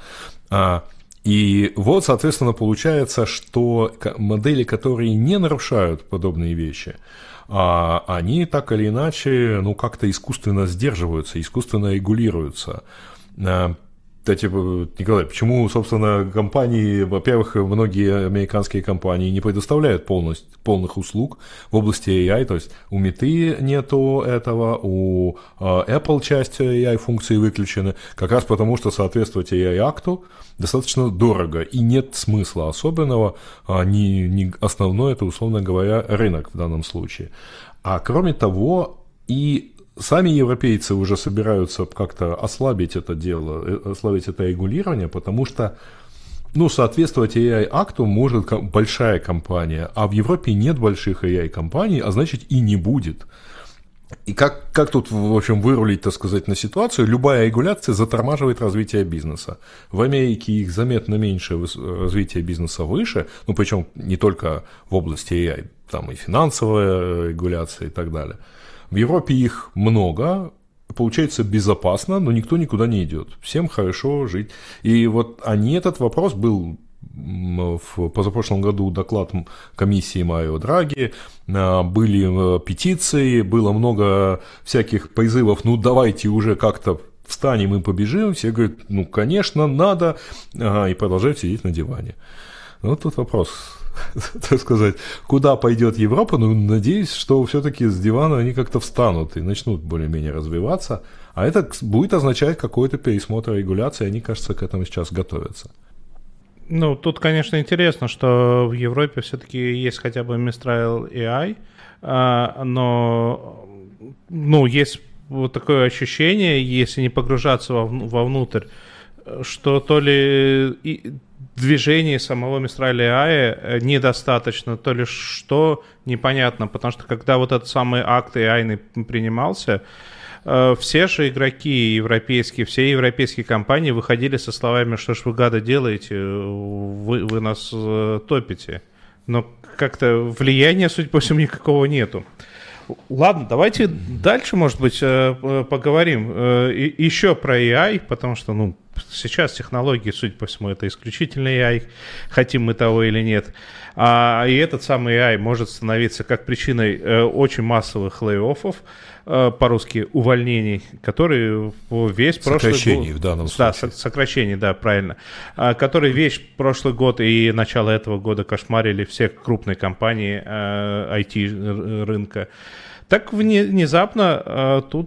И вот, соответственно, получается, что модели, которые не нарушают подобные вещи, они так или иначе, ну, как-то искусственно сдерживаются, искусственно регулируются. Да, типа, Николай, почему, собственно, компании, во-первых, многие американские компании не предоставляют полных услуг в области AI, то есть у Meta нету этого, у Apple часть AI-функций выключены, как раз потому, что соответствовать AI-акту достаточно дорого, и нет смысла особенного, не основной, это, условно говоря, рынок в данном случае. А кроме того, и сами европейцы уже собираются как-то ослабить это дело, ослабить это регулирование, потому что, соответствовать AI-акту может большая компания, а в Европе нет больших AI-компаний, а значит и не будет. И как тут, в общем, вырулить, так сказать, на ситуацию? Любая регуляция затормаживает развитие бизнеса. В Америке их заметно меньше, развитие бизнеса выше, причем не только в области AI, там и финансовая регуляция и так далее. В Европе их много, получается безопасно, но никто никуда не идет. Всем хорошо жить. И вот этот вопрос был в позапрошлом году доклад комиссии Марио Драги, были петиции, было много всяких призывов, давайте уже как-то встанем и побежим. Все говорят, конечно, надо, и продолжают сидеть на диване. Вот тут вопрос, так сказать, куда пойдет Европа, надеюсь, что все-таки с дивана они как-то встанут и начнут более-менее развиваться, а это будет означать какой-то пересмотр регуляции, они, кажется, к этому сейчас готовятся. Тут, конечно, интересно, что в Европе все-таки есть хотя бы Mistral AI, но есть вот такое ощущение, если не погружаться вовнутрь, что то ли движение самого Mistral AI недостаточно, то ли что, непонятно, потому что когда вот этот самый акт AI принимался, все же игроки европейские, все европейские компании выходили со словами, что ж вы, гады, делаете, вы нас топите. Но как-то влияния, судя по всему, никакого нету. Ладно, давайте дальше, может быть, поговорим еще про AI, потому что, сейчас технологии, судя по всему, это исключительно AI, хотим мы того или нет. И этот самый AI может становиться как причиной очень массовых лей-оффов, по-русски увольнений, которые весь прошлый год... Сокращений в данном случае. Да, сокращений, да, правильно. Которые весь прошлый год и начало этого года кошмарили все крупные компании IT-рынка. Так внезапно тут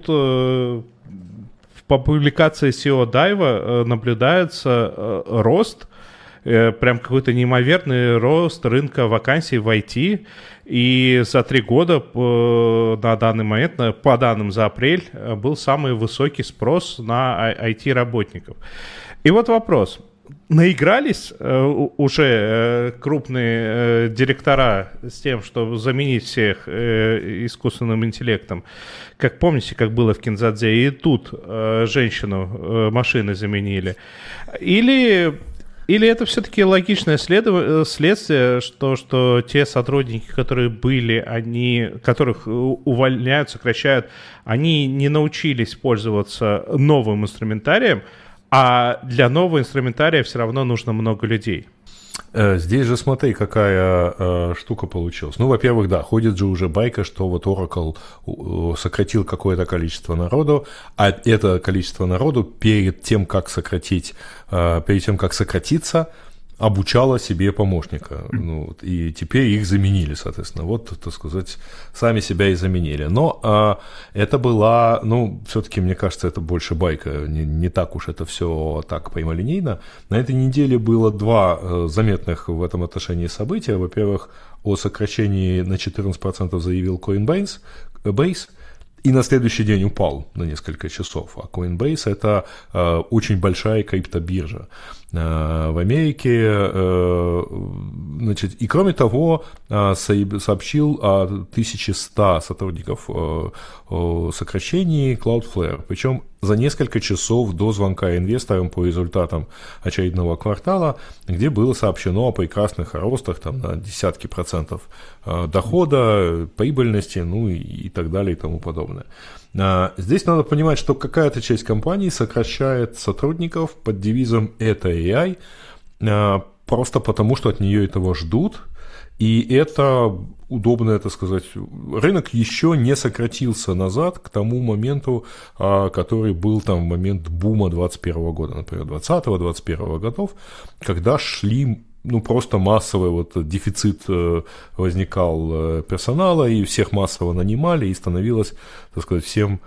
по публикации SEO Dive наблюдается рост, прям какой-то неимоверный рост рынка вакансий в IT. И за 3 года на данный момент, по данным за апрель, был самый высокий спрос на IT-работников. И вот вопрос. Наигрались уже крупные директора с тем, чтобы заменить всех искусственным интеллектом? Как помните, как было в Кинзадзе, и тут женщину машины заменили? Или это все-таки логичное следствие, что те сотрудники, которые были, которых увольняют, сокращают, они не научились пользоваться новым инструментарием, а для нового инструментария все равно нужно много людей? Здесь же смотри, какая штука получилась. Во-первых, да, ходит же уже байка, что вот Oracle сократил какое-то количество народу, а это количество народу перед тем, как сократиться, обучала себе помощника. И теперь их заменили, соответственно. Вот, так сказать, сами себя и заменили. Но это была, все-таки, мне кажется, это больше байка. Не так уж это все так прямолинейно. На этой неделе было 2 заметных в этом отношении события. Во-первых, о сокращении на 14% заявил Coinbase, и на следующий день упал на несколько часов. А Coinbase – это очень большая криптобиржа в Америке. И кроме того, сообщил о 1100 сотрудников сокращении Cloudflare. Причем за несколько часов до звонка инвесторам по результатам очередного квартала, где было сообщено о прекрасных ростах на десятки процентов дохода, прибыльности, и так далее и тому подобное. Здесь надо понимать, что какая-то часть компаний сокращает сотрудников под девизом «это AI», просто потому, что от нее этого ждут, И это удобно, так сказать, рынок еще не сократился назад к тому моменту, который был там в момент бума 2021 года, например, 2020-2021 годов, когда шли просто массовый дефицит возникал персонала, и всех массово нанимали, и становилось, так сказать, всем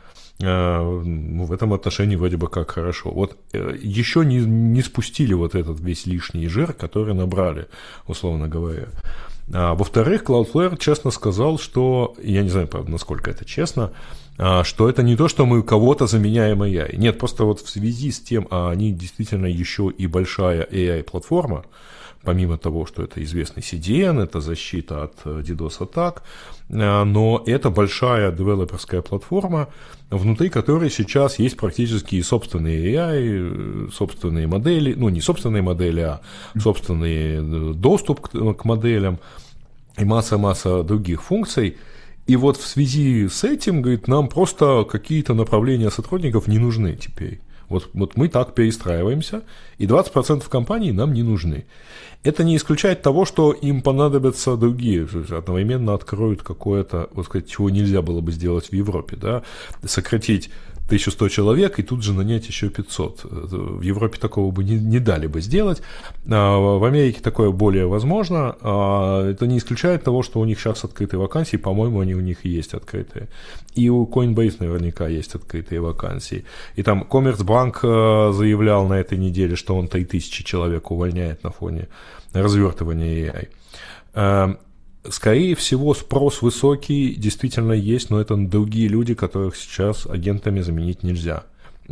в этом отношении вроде бы как хорошо. Еще не спустили этот весь лишний жир, который набрали, условно говоря. Во-вторых, Cloudflare честно сказал, что, я не знаю, правда, насколько это честно, что это не то, что мы кого-то заменяем AI. Нет, просто в связи с тем, они действительно еще и большая AI-платформа, помимо того, что это известный CDN, это защита от DDoS-атак, но это большая девелоперская платформа, внутри которой сейчас есть практически и собственные AI, собственные модели, не собственные модели, а собственный доступ к моделям и масса других функций. И в связи с этим, говорит, нам просто какие-то направления сотрудников не нужны теперь. Мы так перестраиваемся, и 20% компаний нам не нужны. Это не исключает того, что им понадобятся другие, одновременно откроют какое-то, чего нельзя было бы сделать в Европе, да, сократить 1100 человек и тут же нанять еще 500. В Европе такого бы не дали бы сделать. В Америке такое более возможно. Это не исключает того, что у них сейчас открытые вакансии. По-моему, они у них и есть открытые. И у Coinbase наверняка есть открытые вакансии. И там Коммерцбанк заявлял на этой неделе, что он 3000 человек увольняет на фоне развертывания AI. Скорее всего, спрос высокий действительно есть, но это другие люди, которых сейчас агентами заменить нельзя.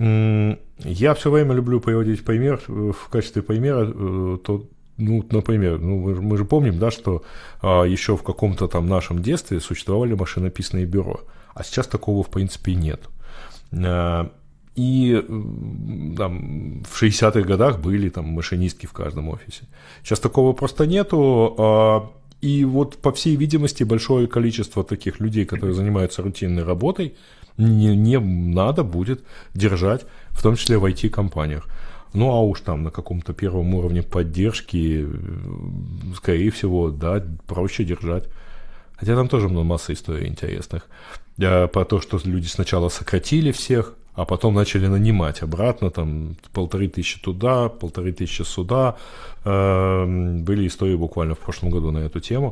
Я все время люблю приводить пример, в качестве примера, например, мы же помним, да, что еще в каком-то там нашем детстве существовали машинописные бюро, а сейчас такого в принципе нет. И там, в 60-х годах были там машинистки в каждом офисе. Сейчас такого просто нету. И по всей видимости, большое количество таких людей, которые занимаются рутинной работой, не надо будет держать, в том числе в IT-компаниях. А уж там на каком-то первом уровне поддержки, скорее всего, да, проще держать. Хотя там тоже масса историй интересных. Про то, что люди сначала сократили всех, а потом начали нанимать обратно, там 1500 туда, 1500 сюда. Были истории буквально в прошлом году на эту тему.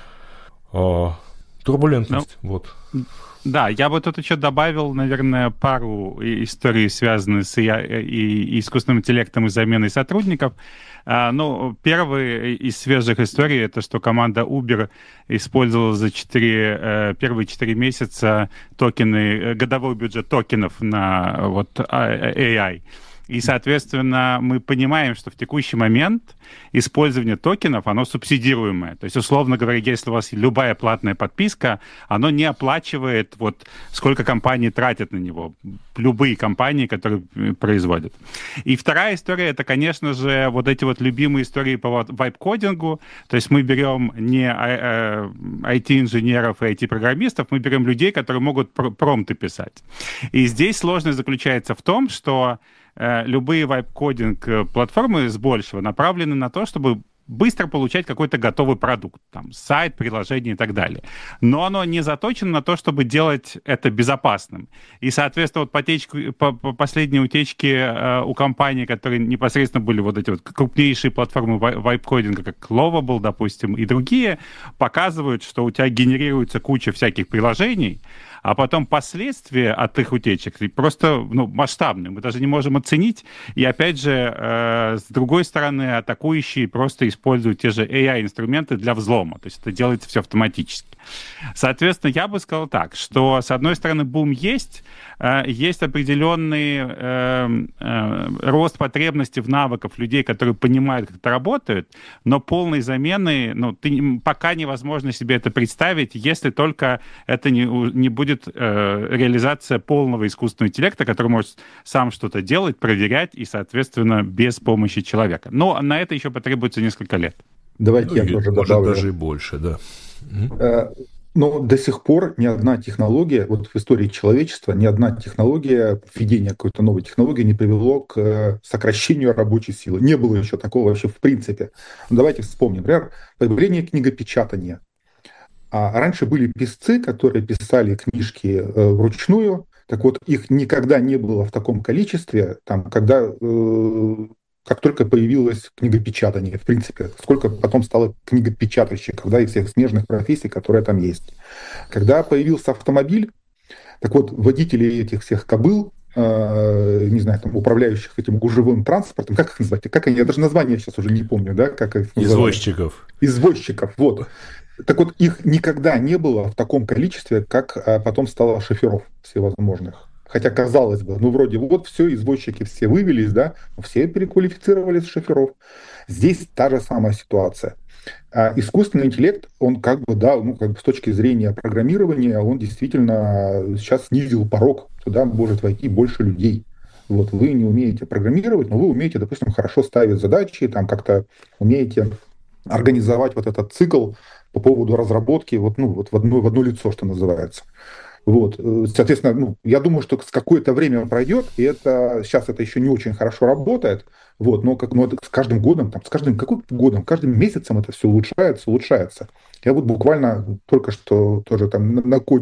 Турбулентность, Да, я бы тут еще добавил, наверное, пару историй, связанных с и искусственным интеллектом и заменой сотрудников. Первая из свежих историй — это что команда Uber использовала за первые 4 месяца годовой бюджет токенов на AI. И, соответственно, мы понимаем, что в текущий момент использование токенов, оно субсидируемое. То есть, условно говоря, если у вас любая платная подписка, оно не оплачивает сколько компании тратят на него. Любые компании, которые производят. И вторая история — это, конечно же, эти любимые истории по вайп-кодингу. То есть мы берем не IT-инженеров и IT-программистов, мы берем людей, которые могут промпты писать. И здесь сложность заключается в том, что любые вайп-кодинг платформы с большего направлены на то, чтобы быстро получать какой-то готовый продукт, там, сайт, приложение и так далее. Но оно не заточено на то, чтобы делать это безопасным. И, соответственно, по последней утечке у компаний, которые непосредственно были эти крупнейшие платформы вайп-кодинга, как Lovable, допустим, и другие, показывают, что у тебя генерируется куча всяких приложений, а потом последствия от их утечек просто масштабные. Мы даже не можем оценить. И опять же, с другой стороны, атакующие просто используют те же AI-инструменты для взлома. То есть это делается все автоматически. Соответственно, я бы сказал так, что с одной стороны бум есть определенный рост потребностей в навыках людей, которые понимают, как это работает, но полной замены пока невозможно себе это представить, если только это не будет реализация полного искусственного интеллекта, который может сам что-то делать, проверять и, соответственно, без помощи человека. Но на это еще потребуется несколько лет. Давайте я тоже добавлю. Даже и больше, да. Но до сих пор ни одна технология, вот в истории человечества, ни одна технология, введение какой-то новой технологии не привело к сокращению рабочей силы. Не было еще такого вообще в принципе. Давайте вспомним, например, появление книгопечатания. А раньше были писцы, которые писали книжки вручную. Так вот, их никогда не было в таком количестве, там, когда, как только появилось книгопечатание, в принципе, сколько потом стало книгопечатающих, да, и всех смежных профессий, которые там есть. Когда появился автомобиль, так вот, водители этих всех кобыл, не знаю, там, управляющих этим гужевым транспортом, как их назвать? Как они? Я даже название сейчас уже не помню, да? Как их называют? Извозчиков, вот. Так вот, их никогда не было в таком количестве, как потом стало шоферов всевозможных. Хотя, казалось бы, ну, вроде вот все, извозчики все вывелись, да, все переквалифицировались в шоферов. Здесь та же самая ситуация. Искусственный интеллект, он как бы, да, ну, как бы с точки зрения программирования, он действительно сейчас снизил порог, туда может войти больше людей. Вот вы не умеете программировать, но вы умеете, допустим, хорошо ставить задачи, там как-то умеете организовать вот этот цикл по поводу разработки вот, ну, вот в одно лицо, что называется. Вот. Соответственно, ну, я думаю, что с какое-то время пройдет, и это сейчас это еще не очень хорошо работает, вот, но это с каждым годом, там, каждым месяцем это все улучшается. Я вот буквально только что тоже там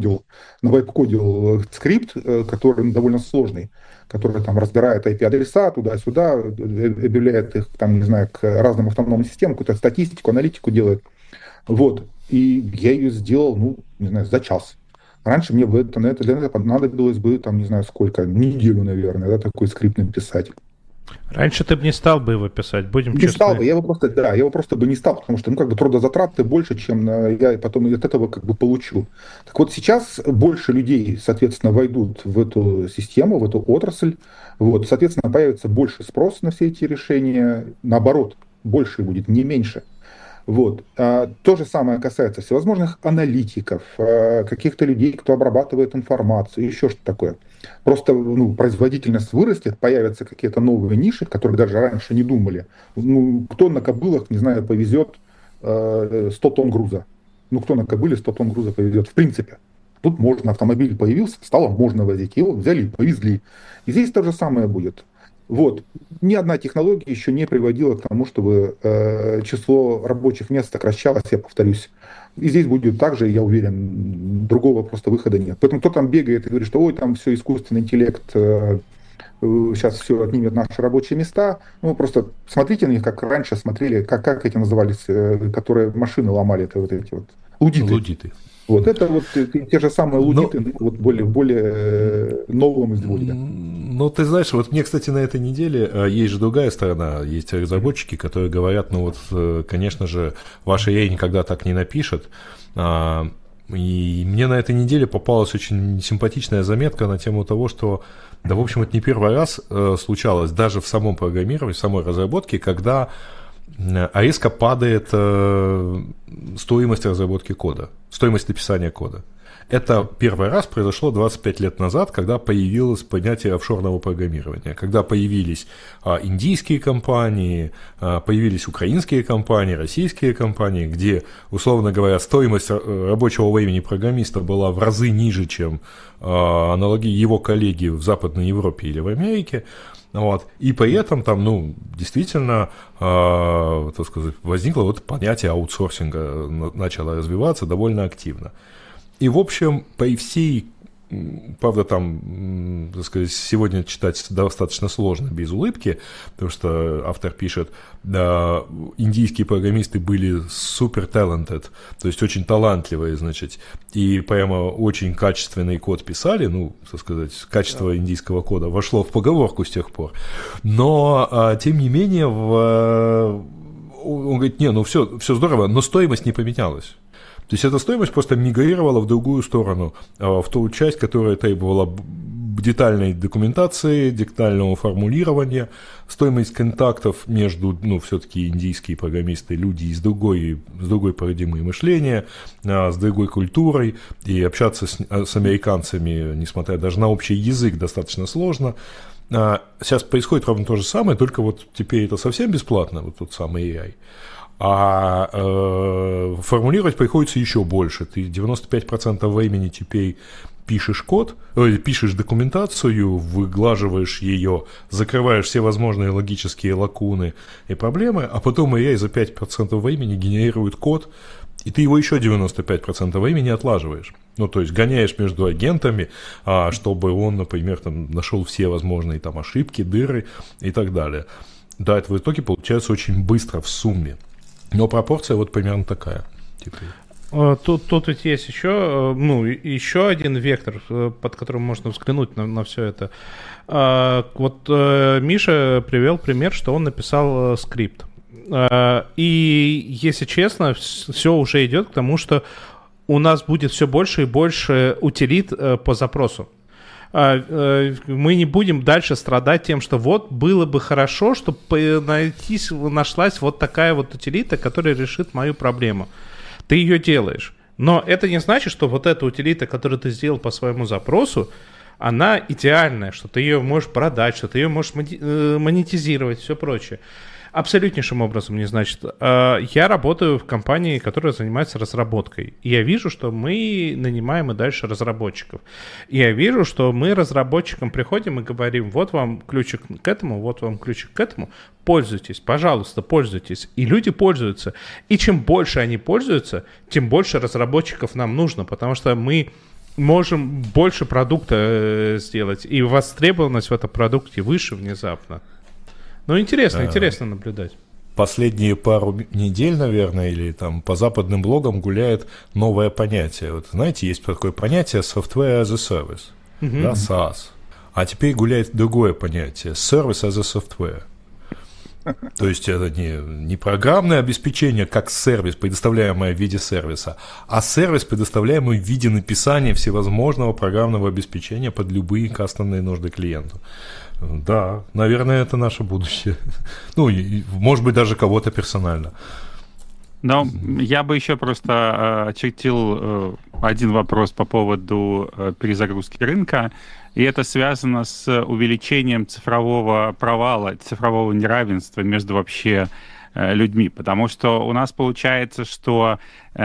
навайп-кодил скрипт, который довольно сложный, который там разбирает IP-адреса туда-сюда, объявляет их, там, не знаю, к разным автономным системам, какую-то статистику, аналитику делает. Вот. И я ее сделал, ну, не знаю, за час. Раньше мне для этого понадобилось бы, там, не знаю сколько, неделю, наверное, да, такой скрипт написать. Раньше ты бы не стал бы его писать, будем честны. Не стал бы, я его просто бы не стал, потому что, ну, как бы трудозатраты больше, чем я потом от этого как бы получу. Так вот сейчас больше людей, соответственно, войдут в эту систему, в эту отрасль, вот, соответственно, появится больше спроса на все эти решения, наоборот, больше будет, не меньше. Вот. То же самое касается всевозможных аналитиков, каких-то людей, кто обрабатывает информацию, еще что-то такое. Просто, ну, производительность вырастет, появятся какие-то новые ниши, которые даже раньше не думали. Ну, кто на кобылах, не знаю, повезет 100 тонн груза? Ну, кто на кобыле 100 тонн груза повезет? В принципе. Тут можно, автомобиль появился, стало можно возить. Его взяли, повезли. И здесь то же самое будет. Вот. Ни одна технология еще не приводила к тому, чтобы число рабочих мест сокращалось, я повторюсь. И здесь будет также, я уверен, другого просто выхода нет. Поэтому кто там бегает и говорит, что ой, там все искусственный интеллект, сейчас все отнимет наши рабочие места. Ну, просто смотрите на них, как раньше смотрели, как эти назывались, которые машины ломали, это вот эти вот лудиты. Вот это вот те же самые лудиты, но вот более новым изводе. Ну, ты знаешь, вот мне, кстати, на этой неделе есть же другая сторона, есть разработчики, которые говорят, ну вот, конечно же, ваше AI никогда так не напишет. И мне на этой неделе попалась очень симпатичная заметка на тему того, что, да, в общем, это не первый раз случалось, даже в самом программировании, в самой разработке, когда резко падает стоимость разработки кода, стоимость написания кода. Это первый раз произошло 25 лет назад, когда появилось понятие офшорного программирования, когда появились индийские компании, появились украинские компании, российские компании, где, условно говоря, стоимость рабочего времени программиста была в разы ниже, чем аналоги его коллеги в Западной Европе или в Америке. Вот. И при этом там, ну, действительно, так сказать, возникло вот понятие аутсорсинга, начало развиваться довольно активно. И, в общем, при всей, правда, там, так сказать, сегодня читать достаточно сложно без улыбки, потому что автор пишет, да, индийские программисты были супер talented, то есть очень талантливые, значит, и прямо очень качественный код писали, ну, так сказать, качество индийского кода вошло в поговорку с тех пор, но, тем не менее, он говорит, не, ну, все здорово, но стоимость не поменялась. То есть эта стоимость просто мигрировала в другую сторону, в ту часть, которая требовала детальной документации, детального формулирования, стоимость контактов между, ну, все-таки индийские программисты, люди с другой парадигмой мышления, с другой культурой, и общаться с американцами, несмотря даже на общий язык, достаточно сложно. сейчас происходит ровно то же самое, только вот теперь это совсем бесплатно, вот тот самый AI. А формулировать приходится еще больше. Ты 95% времени теперь пишешь код, пишешь документацию, выглаживаешь ее, закрываешь все возможные логические лакуны и проблемы, а потом AI за 5% времени генерирует код, и ты его еще 95% времени отлаживаешь. Ну, то есть гоняешь между агентами, чтобы он, например, там, нашел все возможные там ошибки, дыры и так далее. Да, это в итоге получается очень быстро в сумме. Но пропорция вот примерно такая. Тут ведь есть еще один вектор, под которым можно взглянуть на все это. Вот Миша привел пример, что он написал скрипт. И, если честно, все уже идет к тому, что у нас будет все больше и больше утилит по запросу. Мы не будем дальше страдать тем, что вот было бы хорошо, чтобы нашлась вот такая вот утилита, которая решит мою проблему. Ты ее делаешь. Но это не значит, что вот эта утилита, которую ты сделал по своему запросу, она идеальная, что ты ее можешь продать, что ты ее можешь монетизировать, все прочее. Абсолютнейшим образом не значит. Я работаю в компании, которая занимается разработкой. И я вижу, что мы нанимаем и дальше разработчиков. И я вижу, что мы разработчикам приходим и говорим, вот вам ключик к этому, вот вам ключик к этому. Пользуйтесь, пожалуйста, пользуйтесь. И люди пользуются. И чем больше они пользуются, тем больше разработчиков нам нужно, потому что мы можем больше продукта сделать. И востребованность в этом продукте выше внезапно. Ну, интересно наблюдать. Последние пару недель, наверное, или там по западным блогам гуляет новое понятие. Вот знаете, есть такое понятие Software as a Service, да, SaaS. А теперь гуляет другое понятие Service as a Software. То есть это не программное обеспечение как сервис, предоставляемое в виде сервиса, а сервис, предоставляемый в виде написания всевозможного программного обеспечения под любые кастомные нужды клиента. Да, наверное, это наше будущее. Ну, может быть, даже кого-то персонально. Но я бы еще просто очертил один вопрос по поводу перезагрузки рынка. И это связано с увеличением цифрового провала, цифрового неравенства между вообще людьми. Потому что у нас получается, что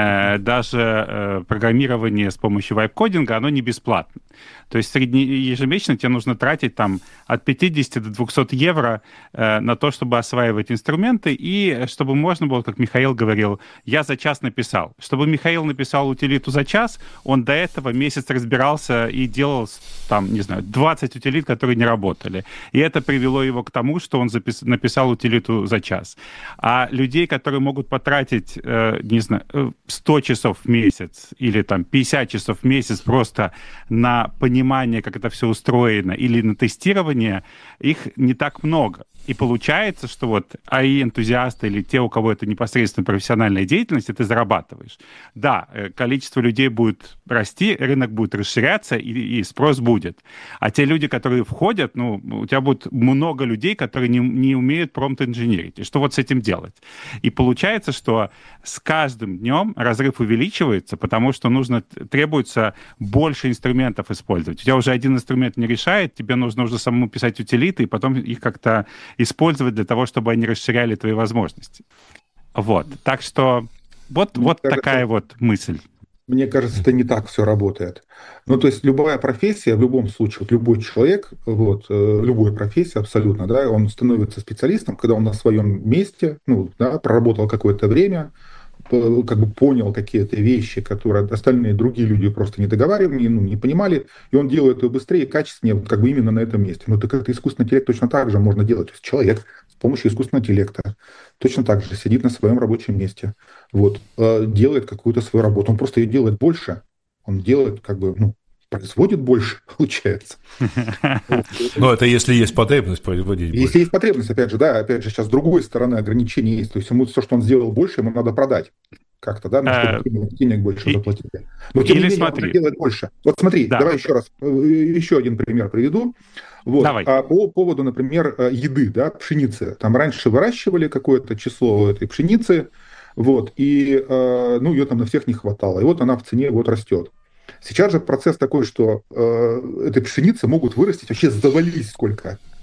даже программирование с помощью вайп-кодинга, оно не бесплатно. То есть ежемесячно тебе нужно тратить там от 50 до 200 евро на то, чтобы осваивать инструменты, и чтобы можно было, как Михаил говорил, я за час написал. Чтобы Михаил написал утилиту за час, он до этого месяц разбирался и делал там, не знаю, 20 утилит, которые не работали. И это привело его к тому, что он написал утилиту за час. А людей, которые могут потратить, не знаю, 100 часов в месяц или там 50 часов в месяц просто на понимание, как это все устроено, или на тестирование, их не так много. И получается, что вот АИ-энтузиасты или те, у кого это непосредственно профессиональная деятельность, ты зарабатываешь. Да, количество людей будет расти, рынок будет расширяться, и спрос будет. А те люди, которые входят, ну, у тебя будет много людей, которые не умеют промпт-инженерить. И что вот с этим делать? И получается, что с каждым днем разрыв увеличивается, потому что требуется больше инструментов использовать. У тебя уже один инструмент не решает, тебе нужно уже самому писать утилиты, и потом их как-то использовать для того, чтобы они расширяли твои возможности. Вот. Так что вот такая вот мысль. Мне кажется, это не так все работает. Ну, то есть любая профессия, в любом случае, вот любой человек, вот, любой профессии абсолютно, да, он становится специалистом, когда он на своем месте, ну, да, проработал какое-то время, как бы понял какие-то вещи, которые остальные другие люди просто не договаривали, не понимали, и он делает это быстрее и качественнее, вот как бы именно на этом месте. Но так это искусственный интеллект точно так же можно делать. То есть человек с помощью искусственного интеллекта точно так же сидит на своем рабочем месте, вот, делает какую-то свою работу. Он просто ее делает больше, он делает как бы, ну, производит больше, получается. Но это если есть потребность производить больше. Если есть потребность, опять же, да, опять же, сейчас с другой стороны ограничения есть. То есть ему все, что он сделал больше, ему надо продать как-то, да, чтобы денег больше заплатили. Но тем не менее, он делает больше. Вот смотри, давай еще раз, еще один пример приведу. Вот. По поводу, например, еды, да, пшеницы. Там раньше выращивали какое-то число этой пшеницы, вот, и, ну, ее там на всех не хватало. И вот она в цене вот растет. Сейчас же процесс такой, что этой пшеницы могут вырастить вообще завались сколько.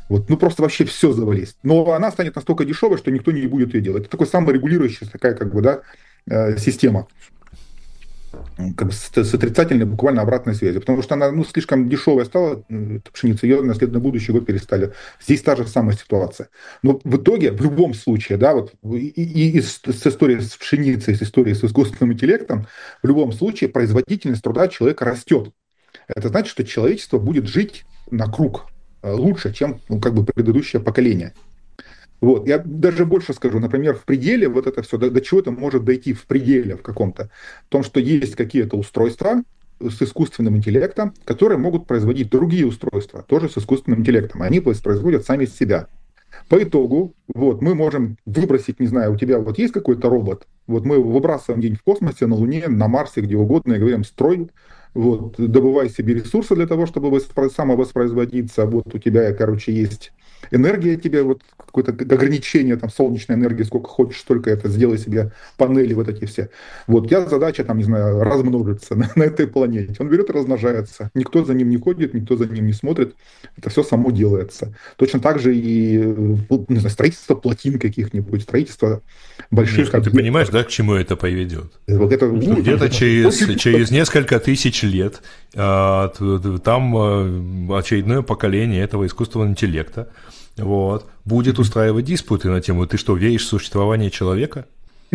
Вот, ну просто вообще все завалить. Но она станет настолько дешевой, что никто не будет ее делать. Это такой саморегулирующая такая, как бы, да, система. Как бы с отрицательной буквально обратной связью. Потому что она слишком дешевая стала, эта пшеница, ее на будущий год перестали. Здесь та же самая ситуация. Но в итоге, в любом случае, да, вот и с историей с пшеницей, с историей с искусственным интеллектом, в любом случае производительность труда человека растет. Это значит, что человечество будет жить на круг лучше, чем как бы предыдущее поколение. Вот. Я даже больше скажу, например, в пределе вот это все, до чего это может дойти в пределе в каком-то, в том, что есть какие-то устройства с искусственным интеллектом, которые могут производить другие устройства, тоже с искусственным интеллектом. Они воспроизводят сами себя. По итогу, вот, мы можем выбросить, не знаю, у тебя вот есть какой-то робот, вот мы его выбрасываем где-нибудь в космосе, на Луне, на Марсе, где угодно, и говорим, строй, вот, добывай себе ресурсы для того, чтобы самовоспроизводиться, вот у тебя, короче, есть энергия тебе, вот какое-то ограничение, там, солнечной энергии, сколько хочешь, столько это, сделай себе панели вот эти все. Вот, у тебя задача, там, не знаю, размножиться на этой планете. Он берет и размножается. Никто за ним не ходит, никто за ним не смотрит. Это все само делается. Точно так же и, не знаю, строительство плотин каких-нибудь, строительство больших объектов. Ты понимаешь, да, к чему это поведет? Вот это, где-то через несколько тысяч лет там очередное поколение этого искусственного интеллекта вот, будет устраивать диспуты на тему: ты что, веришь в существование человека?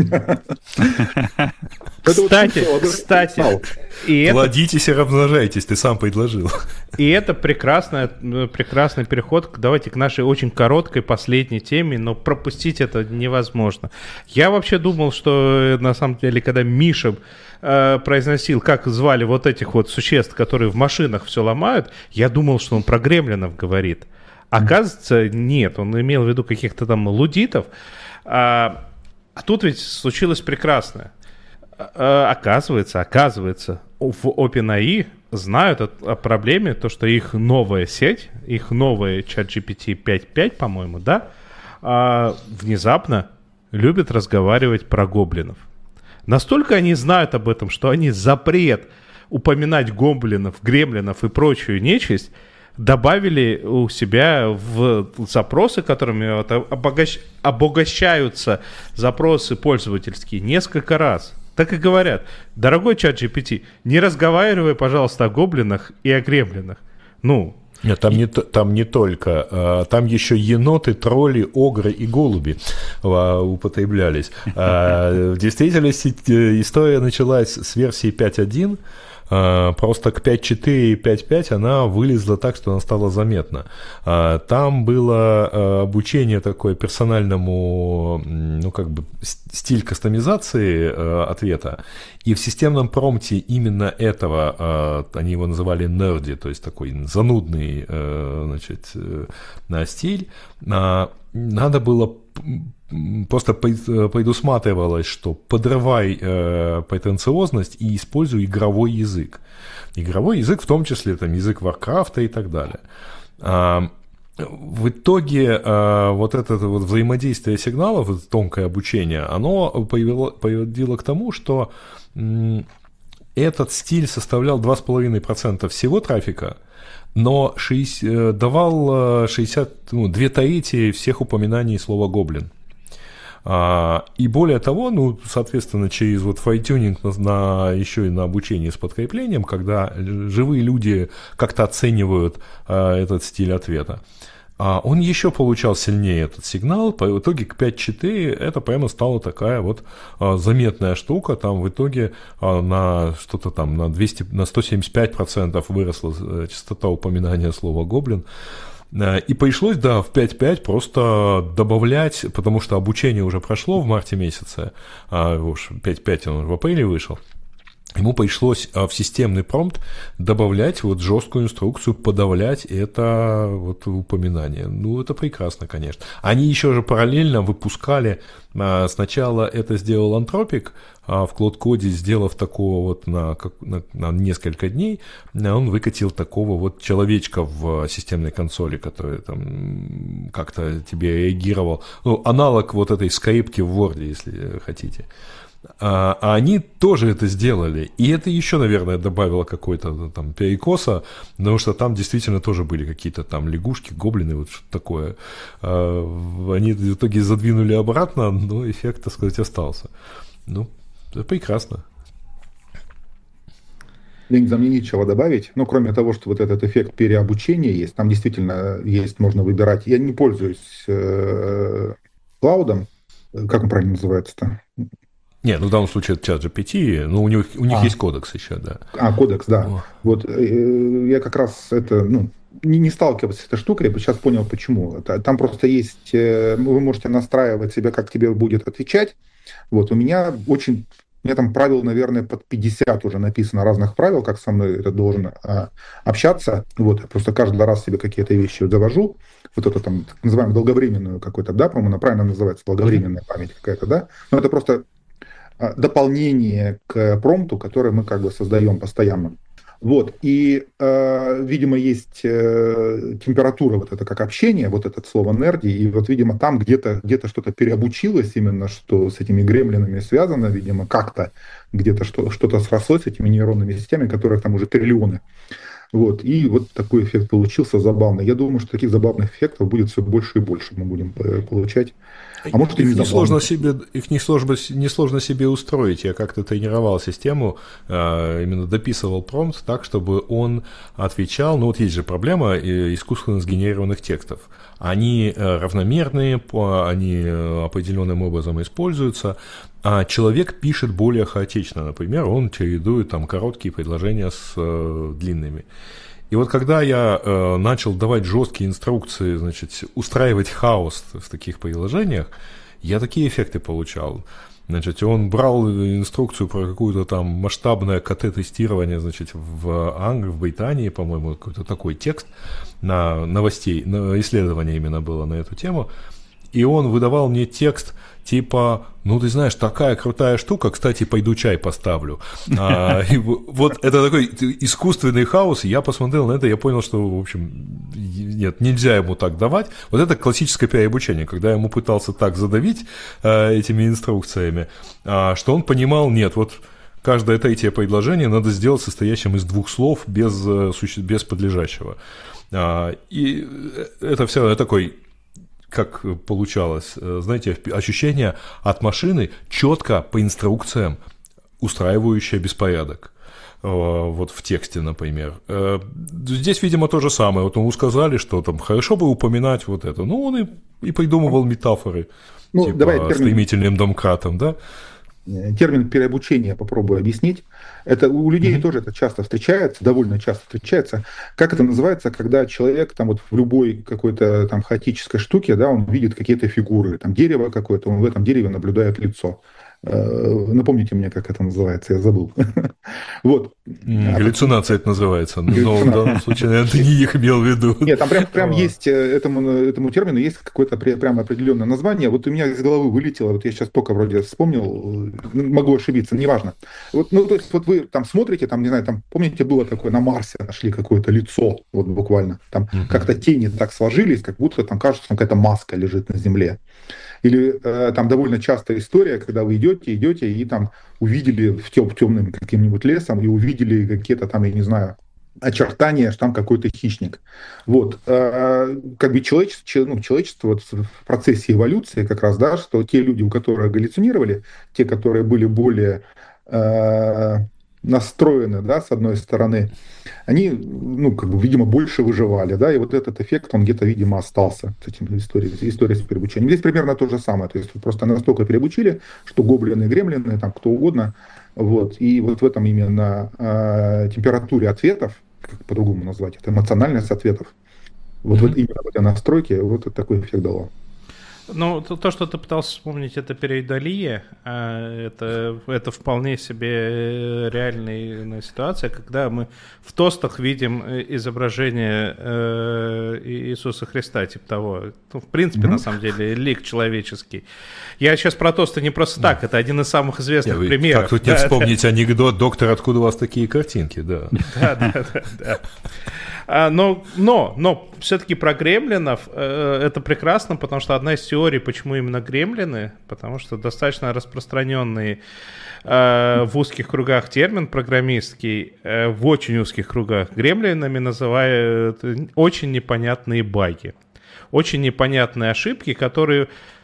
Кстати, плодитесь и размножайтесь, ты сам предложил. И это прекрасный переход, давайте, к нашей очень короткой последней теме, но пропустить это невозможно. Я вообще думал, что на самом деле, когда Миша произносил, как звали вот этих вот существ, которые в машинах все ломают, я думал, что он про гремлинов говорит. Оказывается, нет, он имел в виду каких-то там лудитов. А тут ведь случилось прекрасное. Оказывается, в OpenAI знают о проблеме, то, что их новая сеть, их новая ChatGPT 5.5, по-моему, да, внезапно любят разговаривать про гоблинов. Настолько они знают об этом, что они запрет упоминать гоблинов, гремлинов и прочую нечисть добавили у себя в запросы, которыми обогащаются запросы пользовательские несколько раз. Так и говорят: дорогой ChatGPT, не разговаривай, пожалуйста, о гоблинах и о гремлинах. Ну, нет, там не только, там еще еноты, тролли, огры и голуби употреблялись. В действительности история началась с версии 5.1, просто к 5.4 и 5.5 она вылезла так, что она стала заметна. Там было обучение такое персональному, ну, как бы, стиль кастомизации ответа, и в системном промпте именно этого, они его называли nerdy, то есть такой занудный, значит, стиль, надо было просто предусматривалось, что подрывай претенциозность и используй игровой язык. Игровой язык, в том числе там, язык Варкрафта и так далее. В итоге вот это вот взаимодействие сигналов, это тонкое обучение, оно приводило к тому, что этот стиль составлял 2,5% всего трафика, но давал 2/3 всех упоминаний слова «гоблин». И более того, ну, соответственно, через вот файтюнинг еще и на обучение с подкреплением, когда живые люди как-то оценивают этот стиль ответа, он еще получал сильнее этот сигнал. По итоге к 5.4 это прямо стала такая вот заметная штука. Там в итоге на что-то там на 175% выросла частота упоминания слова «гоблин». И пришлось, да, в 5.5 просто добавлять, потому что обучение уже прошло в марте месяце, 5.5 он в апреле вышел. Ему пришлось в системный промпт добавлять вот жесткую инструкцию, подавлять это вот упоминание. Ну, это прекрасно, конечно. Они еще же параллельно выпускали, сначала это сделал Anthropic, в Cloud-коде, сделав такого вот на несколько дней, он выкатил такого вот человечка в системной консоли, который там как-то тебе реагировал. Ну, аналог вот этой скрипки в Word, если хотите. А они тоже это сделали. И это еще, наверное, добавило какой-то там перекоса, потому что там действительно тоже были какие-то там лягушки, гоблины, вот что-то такое. Они в итоге задвинули обратно, но эффект, так сказать, остался. Ну, это прекрасно. Там мне нечего добавить, но кроме того, что вот этот эффект переобучения есть, там действительно есть, можно выбирать. Я не пользуюсь клаудом, как он правильно называется-то? Нет, ну в данном случае это ChatGPT, но у них есть кодекс еще, да. Кодекс, да. Вот я как раз это, не сталкивался с этой штукой, я сейчас понял, почему. Там просто есть, вы можете настраивать себя, как тебе будет отвечать. Вот, у меня там правил, наверное, под 50 уже написано разных правил, как со мной это должен общаться. Вот, я просто каждый раз себе какие-то вещи завожу. Вот это там, так называемую долговременную какую-то, да, по-моему, она правильно называется, долговременная память какая-то, да. Но это просто дополнение к промпту, который мы как бы создаем постоянно. Вот, и, видимо, есть температура, вот это как общение, вот это слово нерди, и вот, видимо, там где-то что-то переобучилось именно, что с этими гремлинами связано, видимо, как-то где-то что-то срослось с этими нейронными системами, которых там уже триллионы. Вот, и вот такой эффект получился забавный. Я думаю, что таких забавных эффектов будет все больше и больше мы будем получать. А может, их несложно себе устроить. Я как-то тренировал систему, именно дописывал промпт так, чтобы он отвечал. Ну, вот есть же проблема искусственно сгенерированных текстов. Они равномерные, они определенным образом используются, а человек пишет более хаотично. Например, он чередует там короткие предложения с длинными. И вот когда я начал давать жесткие инструкции, значит, устраивать хаос в таких приложениях, я такие эффекты получал. Значит, он брал инструкцию про какое-то там масштабное КТ-тестирование, значит, в Англии, в Британии, по-моему, какой-то такой текст на новостей, на исследование именно было на эту тему, и он выдавал мне текст типа, ну, ты знаешь, такая крутая штука, кстати, пойду чай поставлю. И вот это такой искусственный хаос, и я посмотрел на это, я понял, что, в общем, нет, нельзя ему так давать. Вот это классическое переобучение, когда я ему пытался так задавить этими инструкциями, что он понимал, нет, вот каждое третье предложение надо сделать состоящим из двух слов без подлежащего. И это все такой... Как получалось, знаете, ощущение от машины четко по инструкциям, устраивающее беспорядок. Вот в тексте, например. Здесь, видимо, то же самое. Вот ему сказали, что там хорошо бы упоминать вот это. Ну, он и придумывал метафоры, типа стремительным домкратом, да? Термин переобучение попробую объяснить. Это у людей тоже это часто встречается, довольно часто встречается. Как это называется, когда человек там вот в любой какой-то там хаотической штуке, да, он видит какие-то фигуры, там дерево какое-то, он в этом дереве наблюдает лицо. Напомните мне, как это называется, я забыл. Вот. Галлюцинация это называется, но в данном случае, наверное, ты не их имел в виду. Нет, там прям есть, этому термину есть какое-то прям определенное название. Вот у меня из головы вылетело, вот я сейчас только вроде вспомнил, могу ошибиться, неважно. Вот, ну, то есть вот вы там смотрите, там, не знаю, там, помните, было такое, на Марсе нашли какое-то лицо, вот буквально, там как-то тени так сложились, как будто там кажется, там какая-то маска лежит на Земле. Или там довольно частая история, когда вы идете и там увидели в темным каким-нибудь лесом и увидели какие-то там, я не знаю, очертания, что там какой-то хищник. Вот. Как бы человечество вот в процессе эволюции как раз, да, что те люди, у которых галлюцинировали, те, которые были более настроены, да, с одной стороны, они, ну, как бы, видимо, больше выживали, да, и вот этот эффект, он где-то, видимо, остался с этим историей с переобучением. Здесь примерно то же самое, то есть просто настолько переобучили, что гоблины, гремлины, там, кто угодно, вот, и вот в этом именно температуре ответов, как по-другому назвать, это эмоциональность ответов, вот именно в этой настройке вот это такой эффект дало. Ну, то, что ты пытался вспомнить, это переидолия. Это вполне себе реальная ситуация, когда мы в тостах видим изображение Иисуса Христа, типа того. Ну, в принципе, на самом деле, лик человеческий. Я сейчас про тосты не просто так, это один из самых известных примеров. Как тут не вспомнить анекдот, доктор, откуда у вас такие картинки, да. Да. Но все-таки про гремлинов это прекрасно, потому что одна из теорий, почему именно гремлины, потому что достаточно распространенный в узких кругах термин программистский, в очень узких кругах гремлинами называют очень непонятные баги, очень непонятные ошибки, которые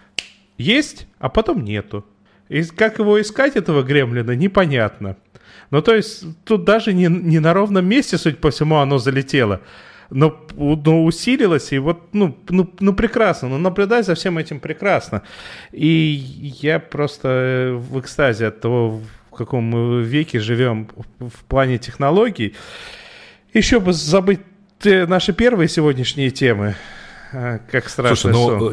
есть, а потом нету. И как его искать, этого гремлина, непонятно. Ну, то есть, тут даже не на ровном месте, судя по всему, оно залетело, но усилилось, и вот, прекрасно, наблюдать за всем этим прекрасно. И я просто в экстазе от того, в каком мы веке живем в плане технологий. Еще бы забыть наши первые сегодняшние темы. Как страшный сон.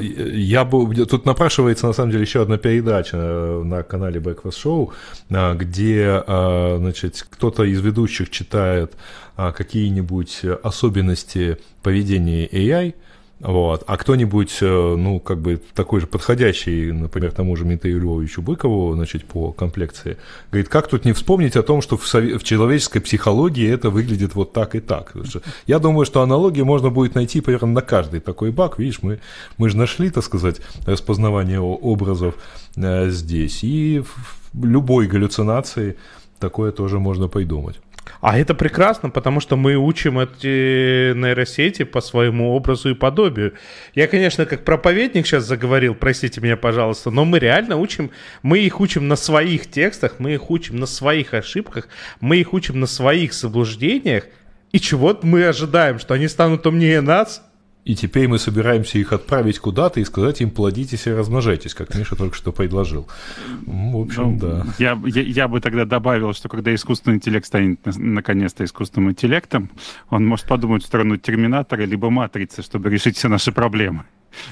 Тут напрашивается, на самом деле, еще одна передача на канале Breakfast Show, где, значит, кто-то из ведущих читает какие-нибудь особенности поведения AI, вот, а кто-нибудь, такой же подходящий, например, тому же Дмитрию Львовичу Быкову, значит, по комплекции, говорит, как тут не вспомнить о том, что в человеческой психологии это выглядит вот так и так. Я думаю, что аналогии можно будет найти примерно на каждый такой баг. Видишь, мы же нашли, так сказать, распознавание образов здесь, и в любой галлюцинации такое тоже можно придумать. А это прекрасно, потому что мы учим эти нейросети по своему образу и подобию. Я, конечно, как проповедник сейчас заговорил, простите меня, пожалуйста, но мы реально учим, мы их учим на своих текстах, мы их учим на своих ошибках, мы их учим на своих заблуждениях. И чего мы ожидаем, что они станут умнее нас? И теперь мы собираемся их отправить куда-то и сказать им: плодитесь и размножайтесь, как Миша только что предложил. В общем, да. Я бы тогда добавил, что когда искусственный интеллект станет наконец-то искусственным интеллектом, он может подумать в сторону Терминатора либо Матрицы, чтобы решить все наши проблемы.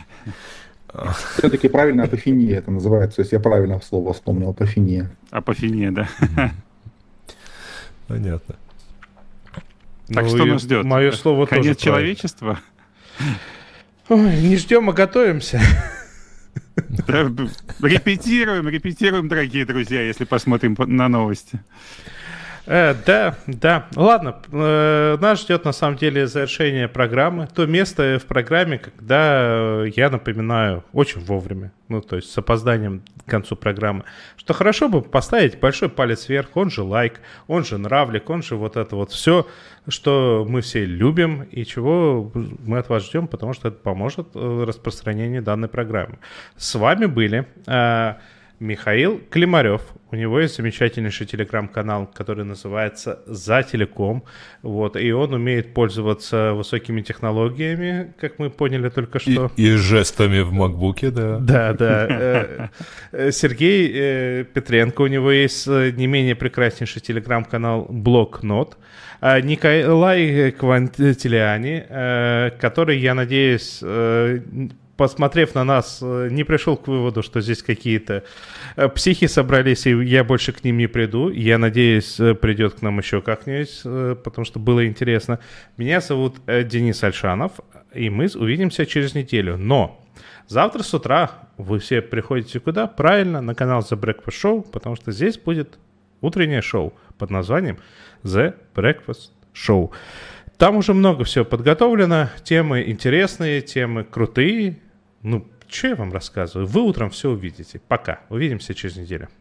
Все-таки правильно апофения это называется. То есть я правильно слово вспомнил, апофения. Апофения, да. Понятно. Так что нас ждет? Мое слово тоже конец человечества? Ой, не ждем, а готовимся. Репетируем, дорогие друзья, если посмотрим на новости. Да. Ладно, нас ждет на самом деле завершение программы. То место в программе, когда я напоминаю очень вовремя, то есть с опозданием к концу программы, что хорошо бы поставить большой палец вверх, он же лайк, он же нравлик, он же вот это вот все, что мы все любим и чего мы от вас ждем, потому что это поможет распространению данной программы. С вами были Михаил Климарев. У него есть замечательнейший телеграм-канал, который называется «За телеком». Вот, и он умеет пользоваться высокими технологиями, как мы поняли только что. И жестами в макбуке, да. Да. Сергей Петренко, у него есть не менее прекраснейший телеграм-канал «Блокнот». Николай Квантилиани, который, я надеюсь, посмотрев на нас, не пришел к выводу, что здесь какие-то психи собрались, и я больше к ним не приду. Я надеюсь, придет к нам еще как-нибудь, потому что было интересно. Меня зовут Денис Альшанов, и мы увидимся через неделю. Но завтра с утра вы все приходите куда? Правильно, на канал The Breakfast Show, потому что здесь будет утреннее шоу под названием The Breakfast Show. Там уже много всего подготовлено, темы интересные, темы крутые. Что я вам рассказываю? Вы утром все увидите. Пока. Увидимся через неделю.